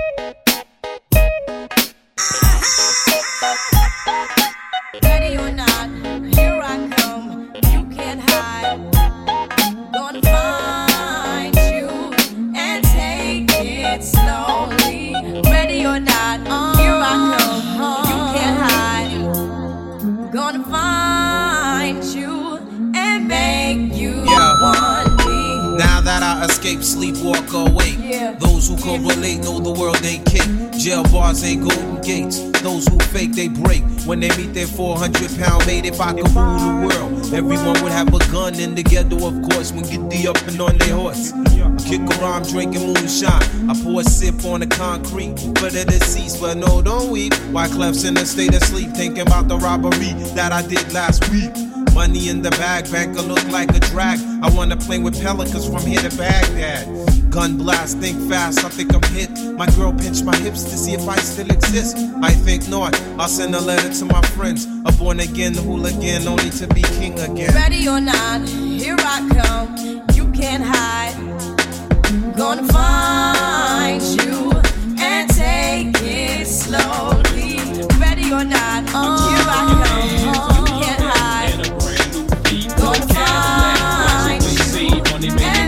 Ready or not, here I come. You can't hide. Gonna find you and take it slowly. Ready or not, here I come. You can't hide. Gonna find you and make you want me. Now that I escape, sleep, walk awake. Those who correlate know the world ain't cake. Jail bars ain't golden gates. Those who fake, they break. When they meet their 400-pound mate, if I could rule the world, everyone would have a gun in the ghetto, of course, when get the up and on their horse. I kick around drinking moonshine. I pour a sip on the concrete for the deceased, but no, don't weep. Wyclef's in a state of sleep, thinking about the robbery that I did last week. Money in the bag, banker look like a drag. I wanna play with pelicans from here to Baghdad. Gun blast, think fast, I think I'm hit. My girl pinched my hips to see if I still exist. I think not, I'll send a letter to my friends. A born again hooligan, only to be king again. Ready or not, here I come. You can't hide. Gonna find you and take it slowly. Ready or not, here I come. You can't hide. Gonna find you and make you.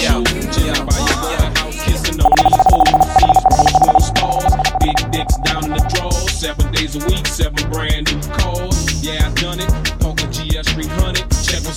Big dicks down in the drawers, 7 days a week, 7 brand new cars. Yeah, I done it. Poker GS 300, Chevy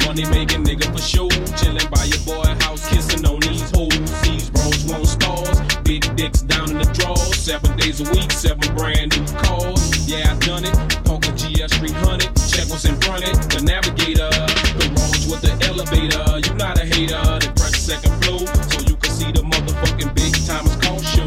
money making nigga for sure. Chillin' by your boy house, kissing on these hoes. These bros want stars, big dicks down in the drawers. 7 days a week, 7 brand new cars. Yeah, I done it. Poker GS 300, check what's in front it. The Navigator, the roads with the elevator. You not a hater, then press second floor so you can see the motherfucking big timers call show.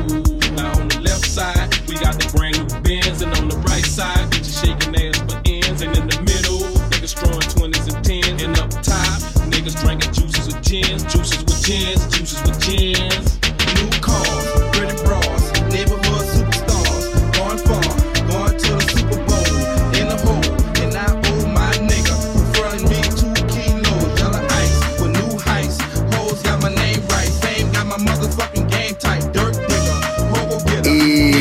Now on the left side, we got the brand new Benz, and on the right side, bitches shaking ass for ends, and in the middle, niggas throwing 20s and 10s, and up top, niggas drinking juices with gins, juices with gins, juices with gins. New cars, pretty bras, neighborhood superstars, going far, going to the Super Bowl, in the hole, and I owe my nigga, frontin' me 2 kilos, yellow ice, with new heights, hoes got my name right, fame got my motherfucking game tight, dirt digger, hobo getter,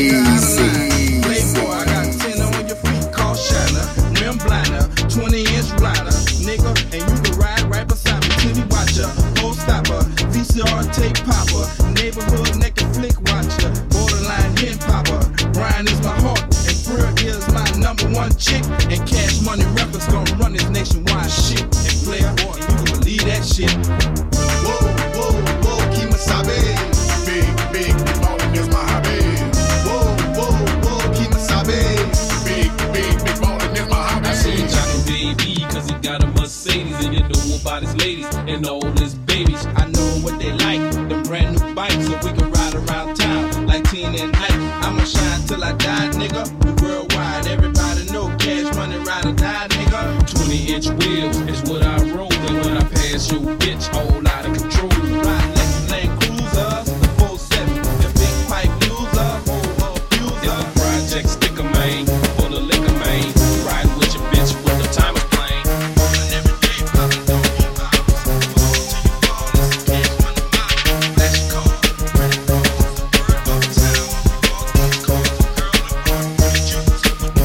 easy, playboy, I got 10 on your feet, call shiner, rim blinder, 20-inch rider, nigga, and you can ride right beside me, TV watcher, hole stopper, VCR tape popper, neighborhood naked flick watcher, borderline hip popper. Brian is my heart, and Pearl is my #1 chick. And Cash Money Records gonna run this nationwide shit. And player, boy, you can believe that shit. Whoa, whoa, whoa, Kimasabe. Big, big, ballin' is my hobby. Whoa, whoa, whoa, Kimasabe. Big, big, ballin' is my hobby. I said Johnny baby, cause he got a Mercedes, and you know about his ladies and all his babies. I know what they like, them brand new bikes, so we can ride around town like Tina and Ike. I'ma shine till I die, nigga. We worldwide, everybody know Cash Money ride or die, nigga. 20-inch wheels is what I roll, and when I pass your bitch, whole lot of control. Ride Lexus Land Cruisers, the 4-7, the big pipe user, fuser. In the project sticker, man, full of liquor, man. Riding with your bitch with the timers playing. And every day, poppin' doggy bottles. Till you fall, it's a Cash Money model. Flash your car, pretty bros, word of the town. All these cars, girl in the park, pretty juice.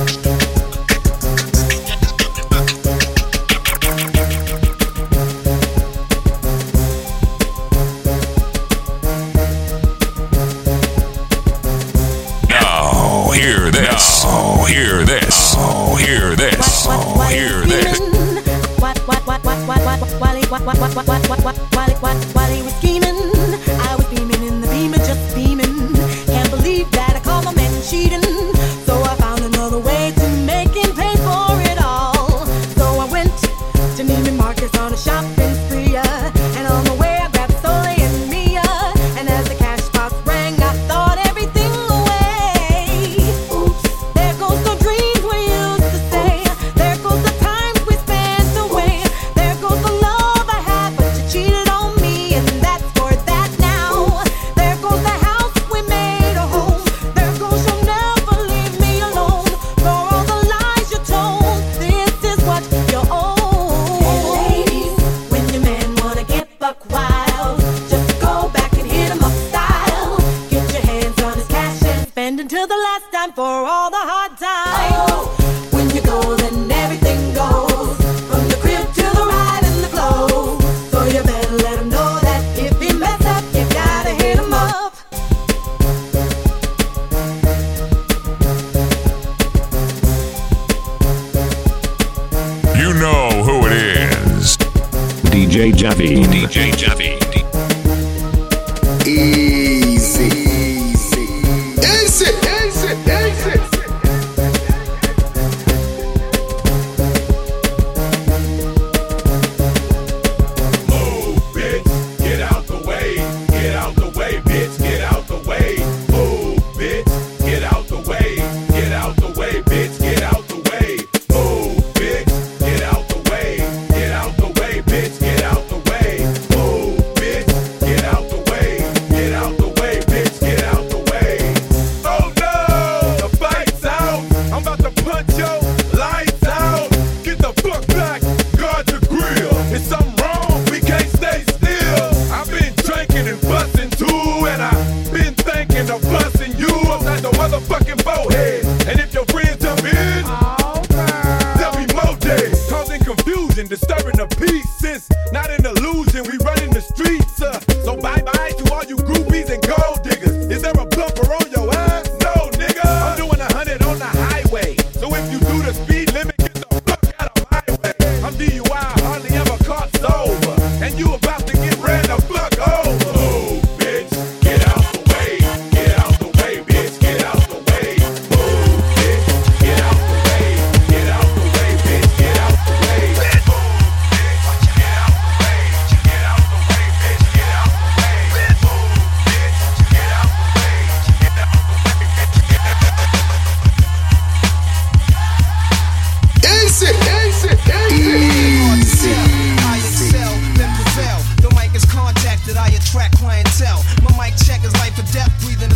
Now, hear this. Oh, hear this. Oh, hear this. Oh, hear this. While he was scheming, I was beaming in the beamer, just beaming. Can't believe that I caught my man cheating. So I found another way to make him pay for it all. So I went to Neiman Marcus on a shopping spree, and on the way I grabbed Soleil and Mia. And as the cash box rang, I thought everything away. Oops, there goes the dreams we used to say. There goes the times we spent away. There goes the love I had, but you cheated on me, and that's for that now. There goes the house we made a home. There goes you'll never leave me alone. For all the lies you told, this is what you owe. Hey ladies, when your man wanna get buck wild, just go back and hit him up style. Get your hands on his cash and spend until the last time for all the hard times. When you go, then everything goes, from the crib to the ride and the clothes. So you better let him know that if he mess up, you gotta hit him up. You know who it is. DJ Javi. DJ Javi. Easy, easy, easy, easy, easy. Move, bitch, get out the way. Get out the way, bitch, get out the way. Move, bitch, get out the way. Get out the way, bitch, get out the way. Move, bitch, get out the way. Get out the way, bitch, get out the way. Move, bitch.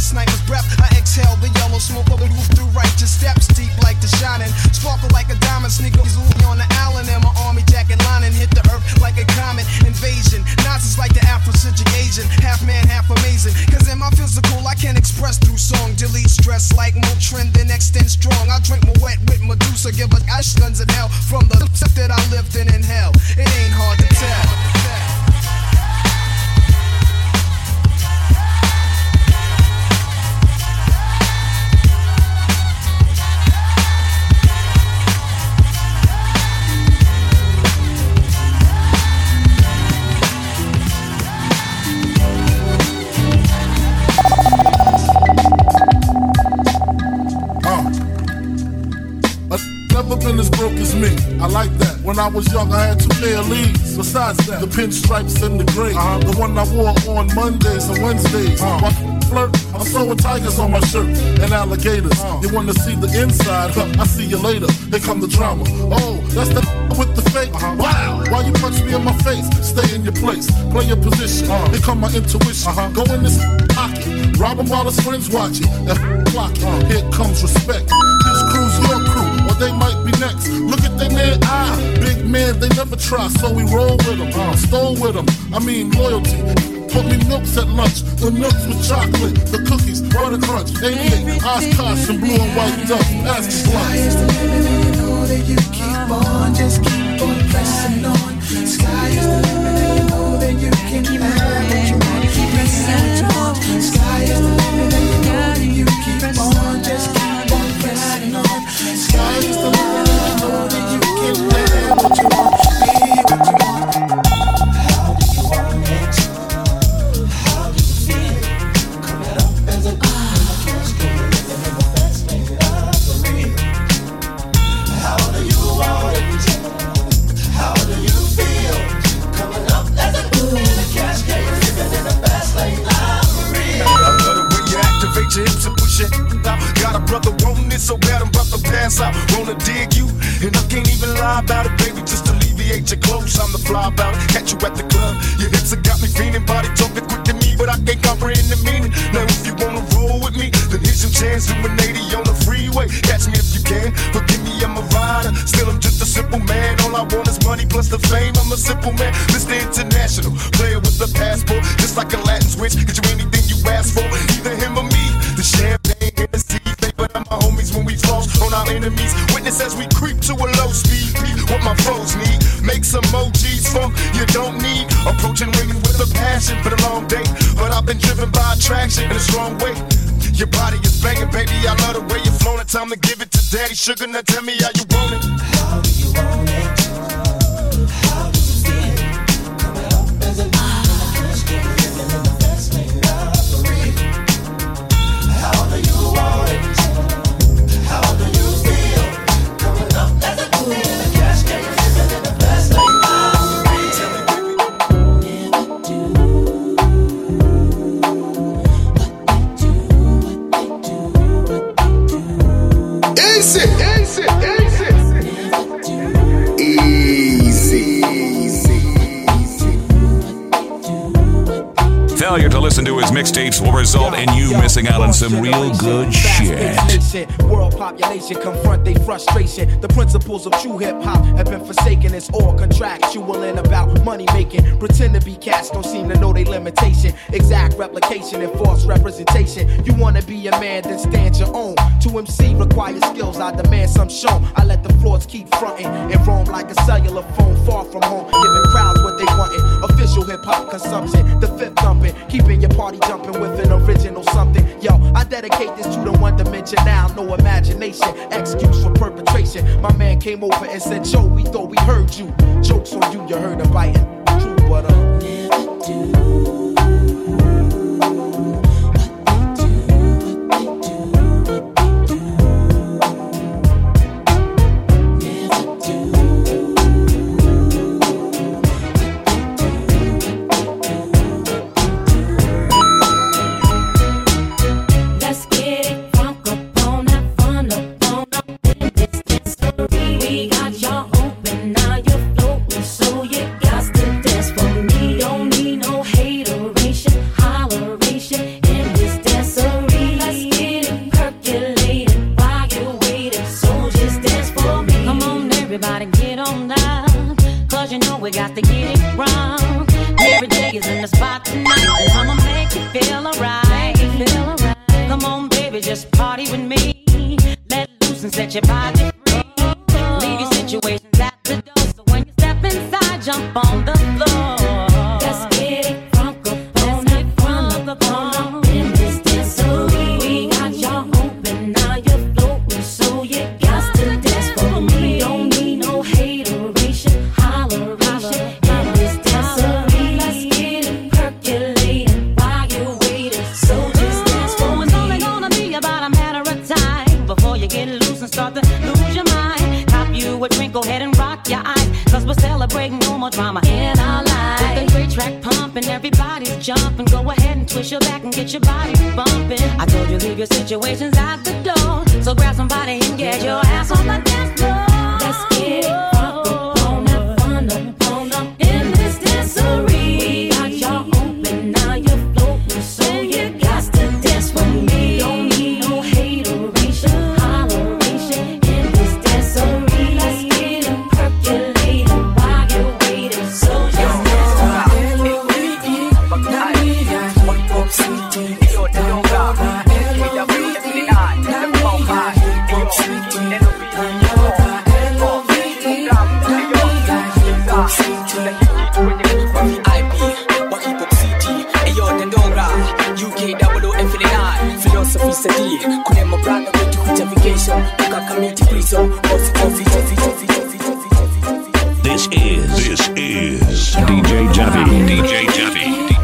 sniper's breath. I exhale the yellow smoke of the roof through righteous steps, deep like the shining, sparkle like a diamond, sneaker easily on the island, and my army jacket lining hit the earth like a comet invasion. Nazis like the Afrocentric Asian, half man, half amazing. Cause in my physical, I can express through song, delete stress like Motrin, then extend strong. I drink my wet with Medusa, give us ash guns in hell from the stuff that I lived in hell. It ain't hard to tell. Never been as broke as me. I like that. When I was young, I had 2 pair of leaves. Besides that, the pinstripes and the gray. The one I wore on Mondays and Wednesdays. While flirt, I'm sewing tigers on my shirt and alligators. You wanna see the inside? I see you later. Here come the drama. Oh, that's the with the fake. Wow. Why you punch me in my face? Stay in your place. Play your position. Here come my intuition. Go in this pocket. Rob him while his friends watching. That clock. Here comes respect. This crew's your crew. They might be next. Look at their man, big man, they never try, so we roll with them, stole with them, I mean loyalty. Put me milks at lunch, the milks with chocolate, the cookies, butter crunch, 88, Oshkosh and blue and white duck, ask the Sky is the limit and you know that you keep on, just keep on pressing on. Sky is the limit and you know that you can have what you want, keep pressing what you want. Sky is the limit and you know that you keep on, just keep on pressing on. Sky is the limit and you know that you can have what you want, be what you want. How do you want it? How do you feel? Coming up as a cash game, living in the best thing of real. How do you want it? How do you feel? Coming up as a in the cash game, living in the best thing of real. I love the way you activate your hips and push it out. Got a brother wanting it so bad I'm about to pass out. Wanna dig you, and I can't even lie about it, baby. Just alleviate your clothes, I'm the fly about it. Catch you at the club, your hips have got me feeling. Body talking quick to me, but I can't comprehend the meaning. Now if you wanna roll with me, then here's your chance. Doing 80 on the freeway. Catch me if you can. Forgive me, I'm a rider. Still I'm just a simple man. All I want is money plus the fame. I'm a simple man, Mr. International, player with a passport, just like a Latin switch. Get you anything you ask for, either him or me. The champagne, Hennessy, favorite of my homies when we floss on our enemies. Witness as we creep to a low speed. What my foes need, make some emojis for you don't need. Approaching women with a passion for the long day, but I've been driven by attraction in a strong way. Your body is banging, baby. I love the way you're flowing. Time to give it to Daddy Sugar. Now tell me how you want it. How do you want it? How do you feel? Coming up as a cash game, living in the best thing of real. How do you want it? How do you feel? Coming up as a in the cash game, living in the best thing of real. Tell me, baby. Never do. Easy, easy, easy. Failure to listen to his mixtapes will result in you missing out on some real good shit. World population confront their frustration. The principles of true hip hop have been forsaken. It's all contractual and about money making. Pretend to be cats, don't seem to know their limitation. Exact replication and false representation. You wanna be a man, then stand your own. To MC requires skills, I demand some shown. I let the floors keep fronting and roam like a cellular phone far from home, giving crowds what they wanted. Official hip hop consumption, the fifth thumping, keeping your party jumping with an original something. Yo, I dedicate this to the one dimension now, no imagination, excuse for perpetration. My man came over and said, Joe, we thought we heard you. Jokes on you, you heard a biting. True, but never do. So you got to dance for me. Don't need no hateration, holleration. just party with me. Let loose and set your body free. Leave your situations at the door. So when you step inside, jump on the floor. Let's get it crunk up on it, crunk up on in this dancery. We got y'all open, now you're floating, so you got to dance for me. Don't need no hateration, holleration in this dancery. Let's get it percolating while you're waiting, so just dance for me. It's only gonna be about a matter of time before you get loose and start to lose your mind. Cop you a drink, go ahead and rock your eyes, cause we're celebrating no more drama in our lives. With the great track pumping, everybody's jumping. Go ahead and twist your back and get your body bumping. I told you leave your situations at the door, so grab somebody and get your ass on the dance floor. Let's get it crunk up on up, fun up, on up in this dancery. We got y'all open, now you're floating, so you got to dance for me. Don't need no hateration, holleration in this dancery. Let's get it percolating while you're waiting, so just dance for me. Philosophy study, couldn't my brother go to justification. Look at community prison. This is DJ Javi. DJ Javi.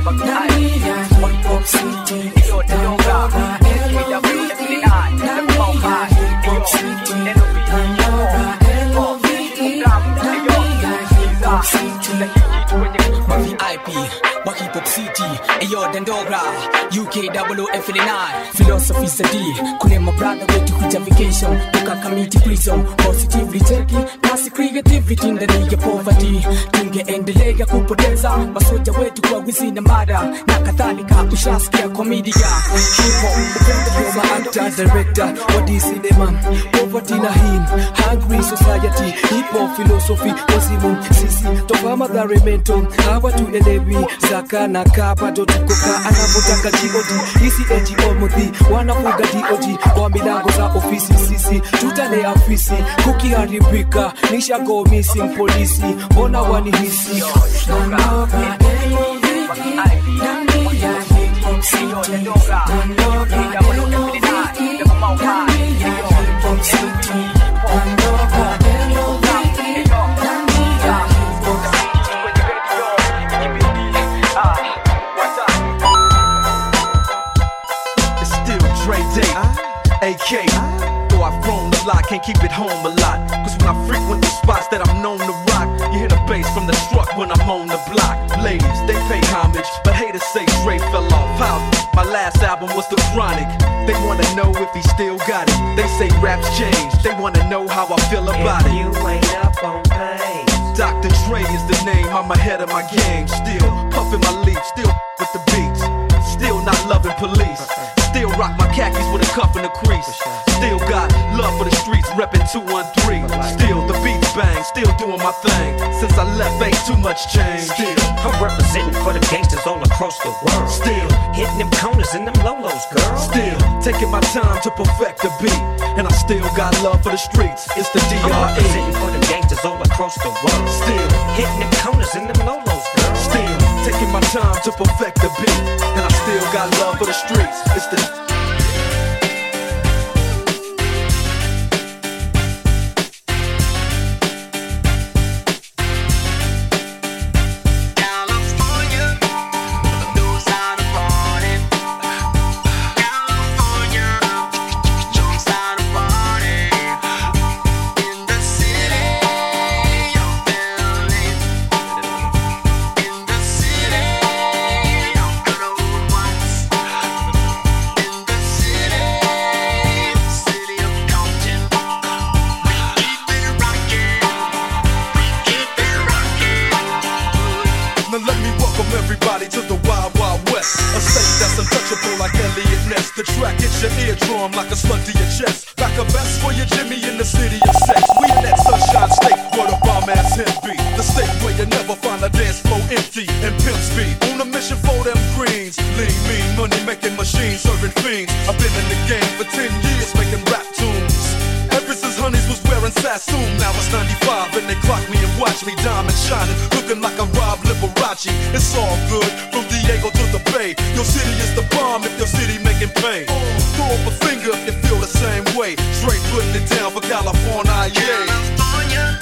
VIP, Waki Pop City, Ayo Dandogra, UK 00F89, Philosophy study, couldn't my brother go to justification. Look at community prison, positively taking, classic creativity in the league of poverty. Tungeendelea kupoteza masoja wetu kwa wizi na mada na kadhalika. Ushasikia komedia hip hop, upendo kwa actor, director wa cinema, poverty na him, hungry society, hip hop philosophy, wazimu sisi toka madharemento. Hawa tuelewi zaka na kapa do tukoka anapotaka GOD. Hisi NGO mudhi wanafuga DOG kwa milango za ofisi. Sisi tutale afisi kukiharibika nisha go missing polisi. Mbona wanihisi AK, though I've grown a lot, can't keep it home a lot. Cause when I frequent the spots that I'm known to rock, you hear the bass from the truck when I'm on the block. Ladies, they pay homage, but haters say Dre fell off. How? My last album was The Chronic. They wanna know if he still got it. They say raps changed, they wanna know how I feel about it. You ain't up on pain. Dr. Dre is the name, I'm ahead of my game. Still puffin' my leaf, still with the beats. Still not loving police. Still rock my khakis with a cuff and a crease. Still got love for the streets, reppin' 213. Still the beats bang, still doing my thing. Since I left, ain't too much change. Still I'm representing for the gangsters all across the world. Still hitting them corners and them lolos, girl. Still taking my time to perfect the beat. And I still got love for the streets. It's the DRE. I'm representing for the gangsters all across the world. Still hitting them corners and them lolos, girl. Still taking my time to perfect the beat. And I still got love for the streets. It's the the track hits your eardrum like a slug to your chest. Back a best for your Jimmy in the city of sex. We in that sunshine state where the bomb ass him be. The state where you never find a dance floor empty and pimp speed. On a mission for them greens. Lean, mean, money making machines serving fiends. been in the game for 10 years making rap tunes. Ever since Honeys was wearing Sassoon, now it's 95 and they clock me and watch me diamond shining, looking like a Rob Liberace. It's all good from Diego to the Bay. Your city is the bomb if your city making pain. Throw up a finger if you feel the same way. Straight putting it down for California, yeah.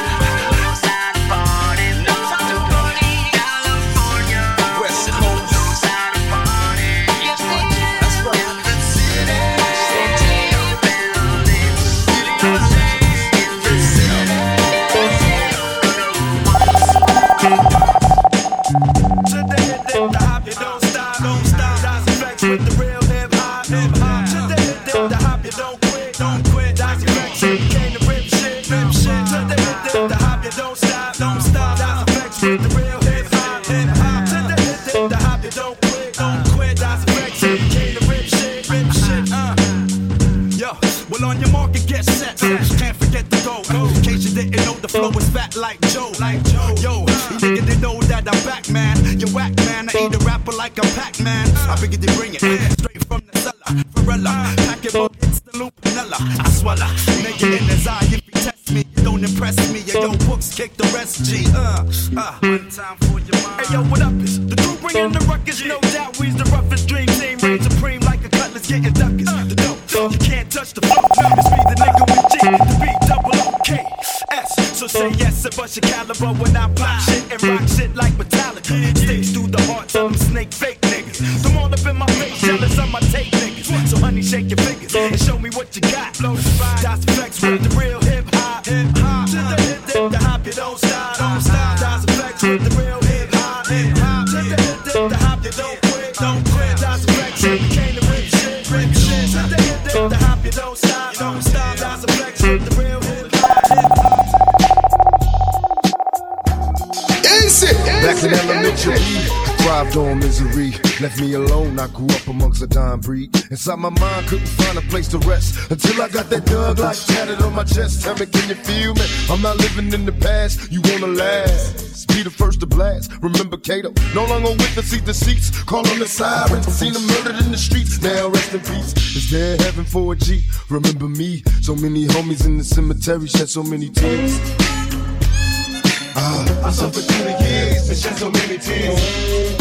Left me alone, I grew up amongst a dying breed. Inside my mind, couldn't find a place to rest until I got that Doug like tatted on my chest. Tell me, can you feel me? I'm not living in the past, you wanna last. Be the first to blast. Remember Kato, no longer with us, seat the seats. Call on the sirens, seen them murdered in the streets. Now rest in peace. Is there heaven for a G? Remember me, so many homies in the cemetery shed so many tears. I suffered through the years and shed so many tears.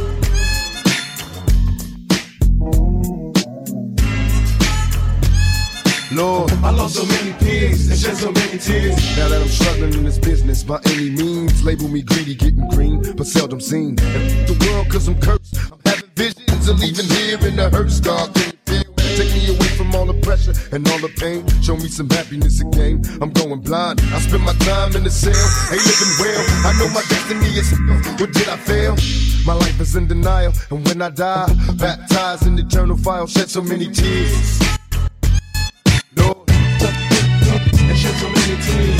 Lord, I lost so many peers and shed so many tears. Now that I'm struggling in this business by any means, label me greedy, getting green, but seldom seen. And the world cause I'm cursed, I'm having visions of leaving here in the hearse. God, can you feel me? Take me away from all the pressure and all the pain. Show me some happiness again. I'm going blind, I spend my time in the cell. Ain't living well, I know my destiny is. What did I fail? My life is in denial, and when I die, baptized in the eternal fire, shed so many tears. Lord, and shed so many tears.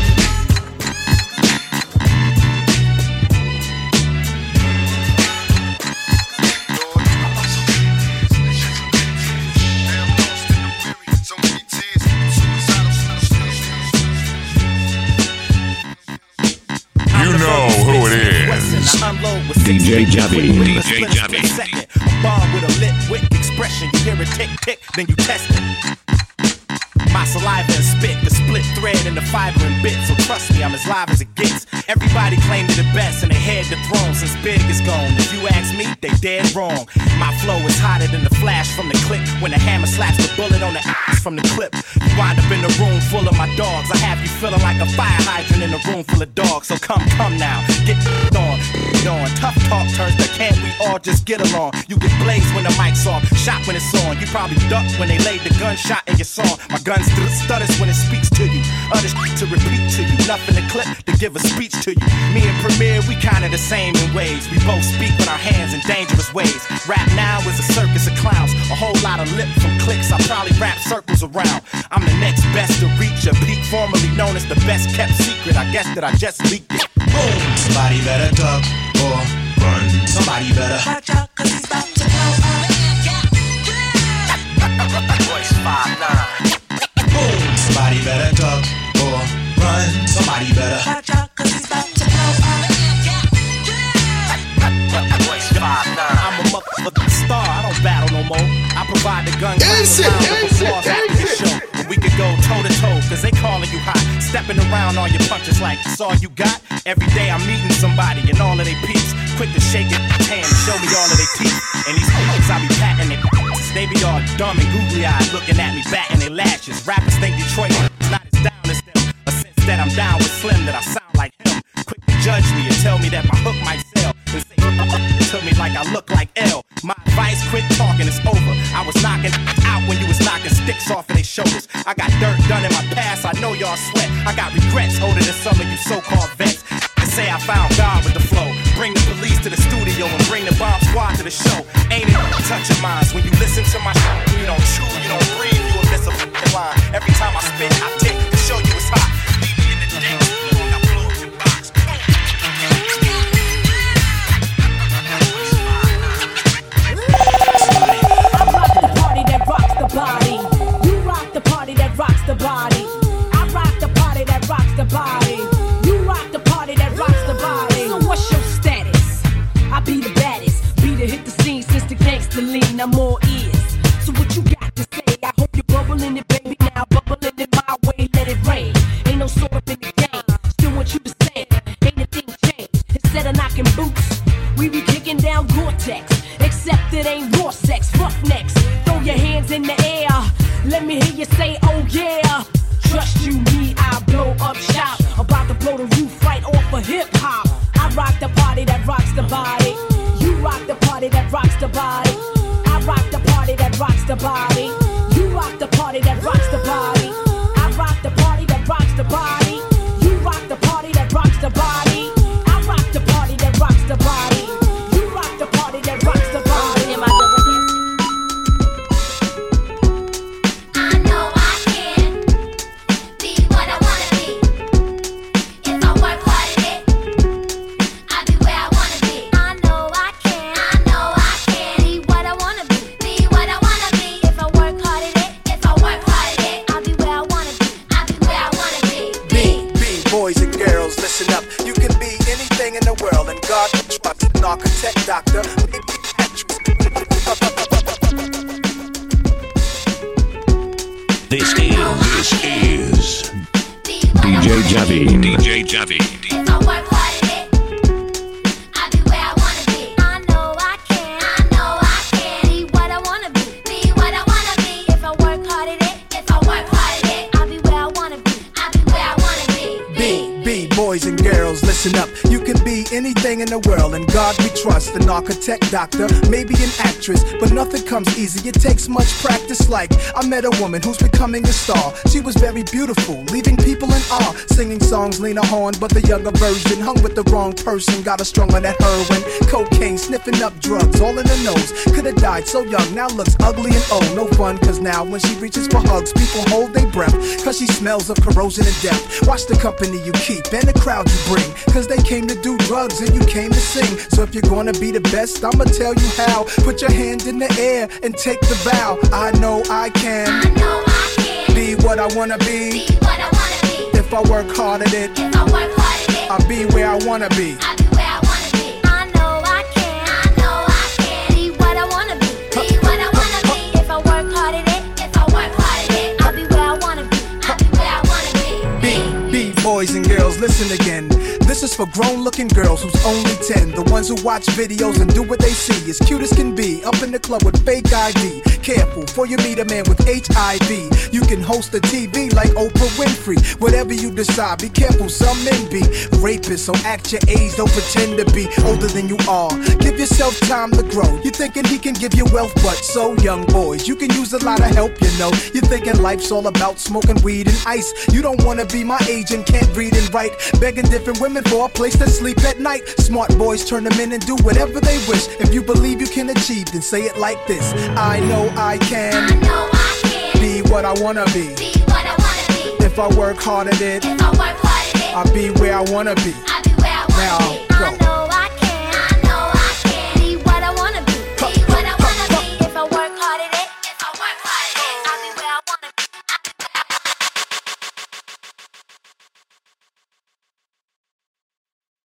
You know who it is. DJ Javi. DJ Javi. A bomb with a lit wick expression. You hear it tick tick, then you test it. My saliva and spit, the split thread and the fiber and bit. So trust me, I'm as live as it gets. Everybody claim to the best and they head the throne since Big is gone. If you ask me, they dead wrong. My flow is hotter than the flash from the click. When the hammer slaps the bullet on the ass from the clip. You wind up in a room full of my dogs. I have you feeling like a fire hydrant in a room full of dogs. So come now, get on. Tough talk turns to can we all just get along. You get blazed when the mic's on, shot when it's on. You probably duck when they laid the gunshot in your song. My gun stutters when it speaks to you. Other to repeat to you. Nothing to clip to give a speech to you. Me and Premier, we kinda the same in ways. We both speak with our hands in dangerous ways. Rap now is a circus of clowns. A whole lot of lip from clicks. I probably wrap circles around. I'm the next best to reach a peak, formerly known as the best kept secret. I guess that I just leaked it. Boom! Somebody better duck or run. Somebody better watch out, cause he's about to blow up. Voice 5'9". Boom! Somebody better duck or run. Somebody better watch out, cause he's about to blow up. Voice 5'9". I'm a motherfucking star, I don't battle no more. I provide the gun a round of applause after the show. And we could go toe to toe, cause they calling you hot. Stepping around on your punches like that's all you got. Every day I'm meeting somebody and all of they peeps. Quick to shake it hand and show me all of their teeth. And these hoes I be patting it. They be all dumb and googly eyed looking at me batting their lashes. Rappers think Detroit is not as down as them. A sense that I'm down with Slim, that I sound like him. Quick to judge me and tell me that my hook might sell. And say to me like I look like L. My advice, quit talking, it's over. I was knocking out when you was knocking sticks off of their shoulders. I got dirt done in my past, I know y'all sweat. I got regrets older than some of you so-called vets. They say I found God with the flow. Bring the police to the studio and bring the bomb squad to the show. Ain't it touching minds when you listen to my shit? You don't chew, you don't breathe, you will miss a line. Every time I spit, I tick to show you it's hot. Leave me in the dance floor and I blow up your box. Body. You rock the party that rocks the body. I rock the party that rocks the body. You rock the party that rocks the body. So what's your status? I be the baddest. Be to hit the scene since the gangster lean. I'm all ears. So what you got to say? I hope you're bubbling it, baby. Now bubbling it my way, let it rain. Ain't no sort up in the game. Still want you to say it. Ain't a thing changed. Instead of knocking boots, we be kicking down Gore-Tex. Except it ain't raw sex, roughnecks. Throw your hands in the air. Let me hear you say, oh yeah. Trust you, me, I blow up shop. About to blow the roof right off of hip hop. I rock the party that rocks the body. You rock the party that rocks the body. I rock the party that rocks the body. You rock the party that rocks the body. I rock the party that rocks the body. You rock the party that rocks the body. I rock the party that rocks the body. You rock the party that rocks the body. Am I double dancing? Architect, doctor, This is DJ Javi. DJ Javi. If I work hard at it, I'll be where I wanna be. I know I can, I know I can be what I wanna be what I wanna be. If I work hard at it, if I work hard at it, I'll be where I wanna be. I'll be where I wanna be. B, boys and girls, listen up. You can be anything in the world, and God we trust. An architect, doctor, maybe an actress, but nothing comes easy. It takes much practice. Like I met a woman who's becoming a star. She was very beautiful, leaving people in awe. Singing songs, Lena Horne, but the younger version. Hung with the wrong person, got her strung on that heroin, cocaine, sniffing up drugs, all in her nose. Could've died so young, now looks ugly and old. No fun, cause now when she reaches for hugs, people hold their breath, cause she smells of corrosion and death. Watch the company you keep and the crowd you bring, cause they came to do drugs and you came to sing. So if you're gonna be the best, I'ma tell you how. Put your hand in the air and take the vow. I know I can, I know I can be what I wanna be. What I wanna be. If I work hard at it, if I work hard at it, I'll be where I wanna be. I'll be where I wanna be. I know I can, I know I can be what I wanna be what I wanna be. If I work hard at it, if I work hard at it, I'll be where I wanna be. I'll be where I wanna be. B, boys and girls, listen again. This is for grown-looking girls who's only 10. The ones who watch videos and do what they see. As cute as can be, up in the club with fake ID. Careful, before you meet a man with HIV. You can host a TV like Oprah Winfrey. Whatever you decide, be careful, some men be rapists. So act your age, don't pretend to be older than you are. Give yourself time to grow. You're thinking he can give you wealth, but so young boys, you can use a lot of help, you know. You're thinking life's all about smoking weed and ice. You don't wanna be my age and can't read and write. Begging different women for a place to sleep at night. Smart boys turn them in and do whatever they wish. If you believe you can achieve, then say it like this. I know I can, I know I can be what I wanna be. What I wanna be. If I work hard at it, if I work hard at it, I'll be where I wanna be. I'll be where I wanna now be. go. I know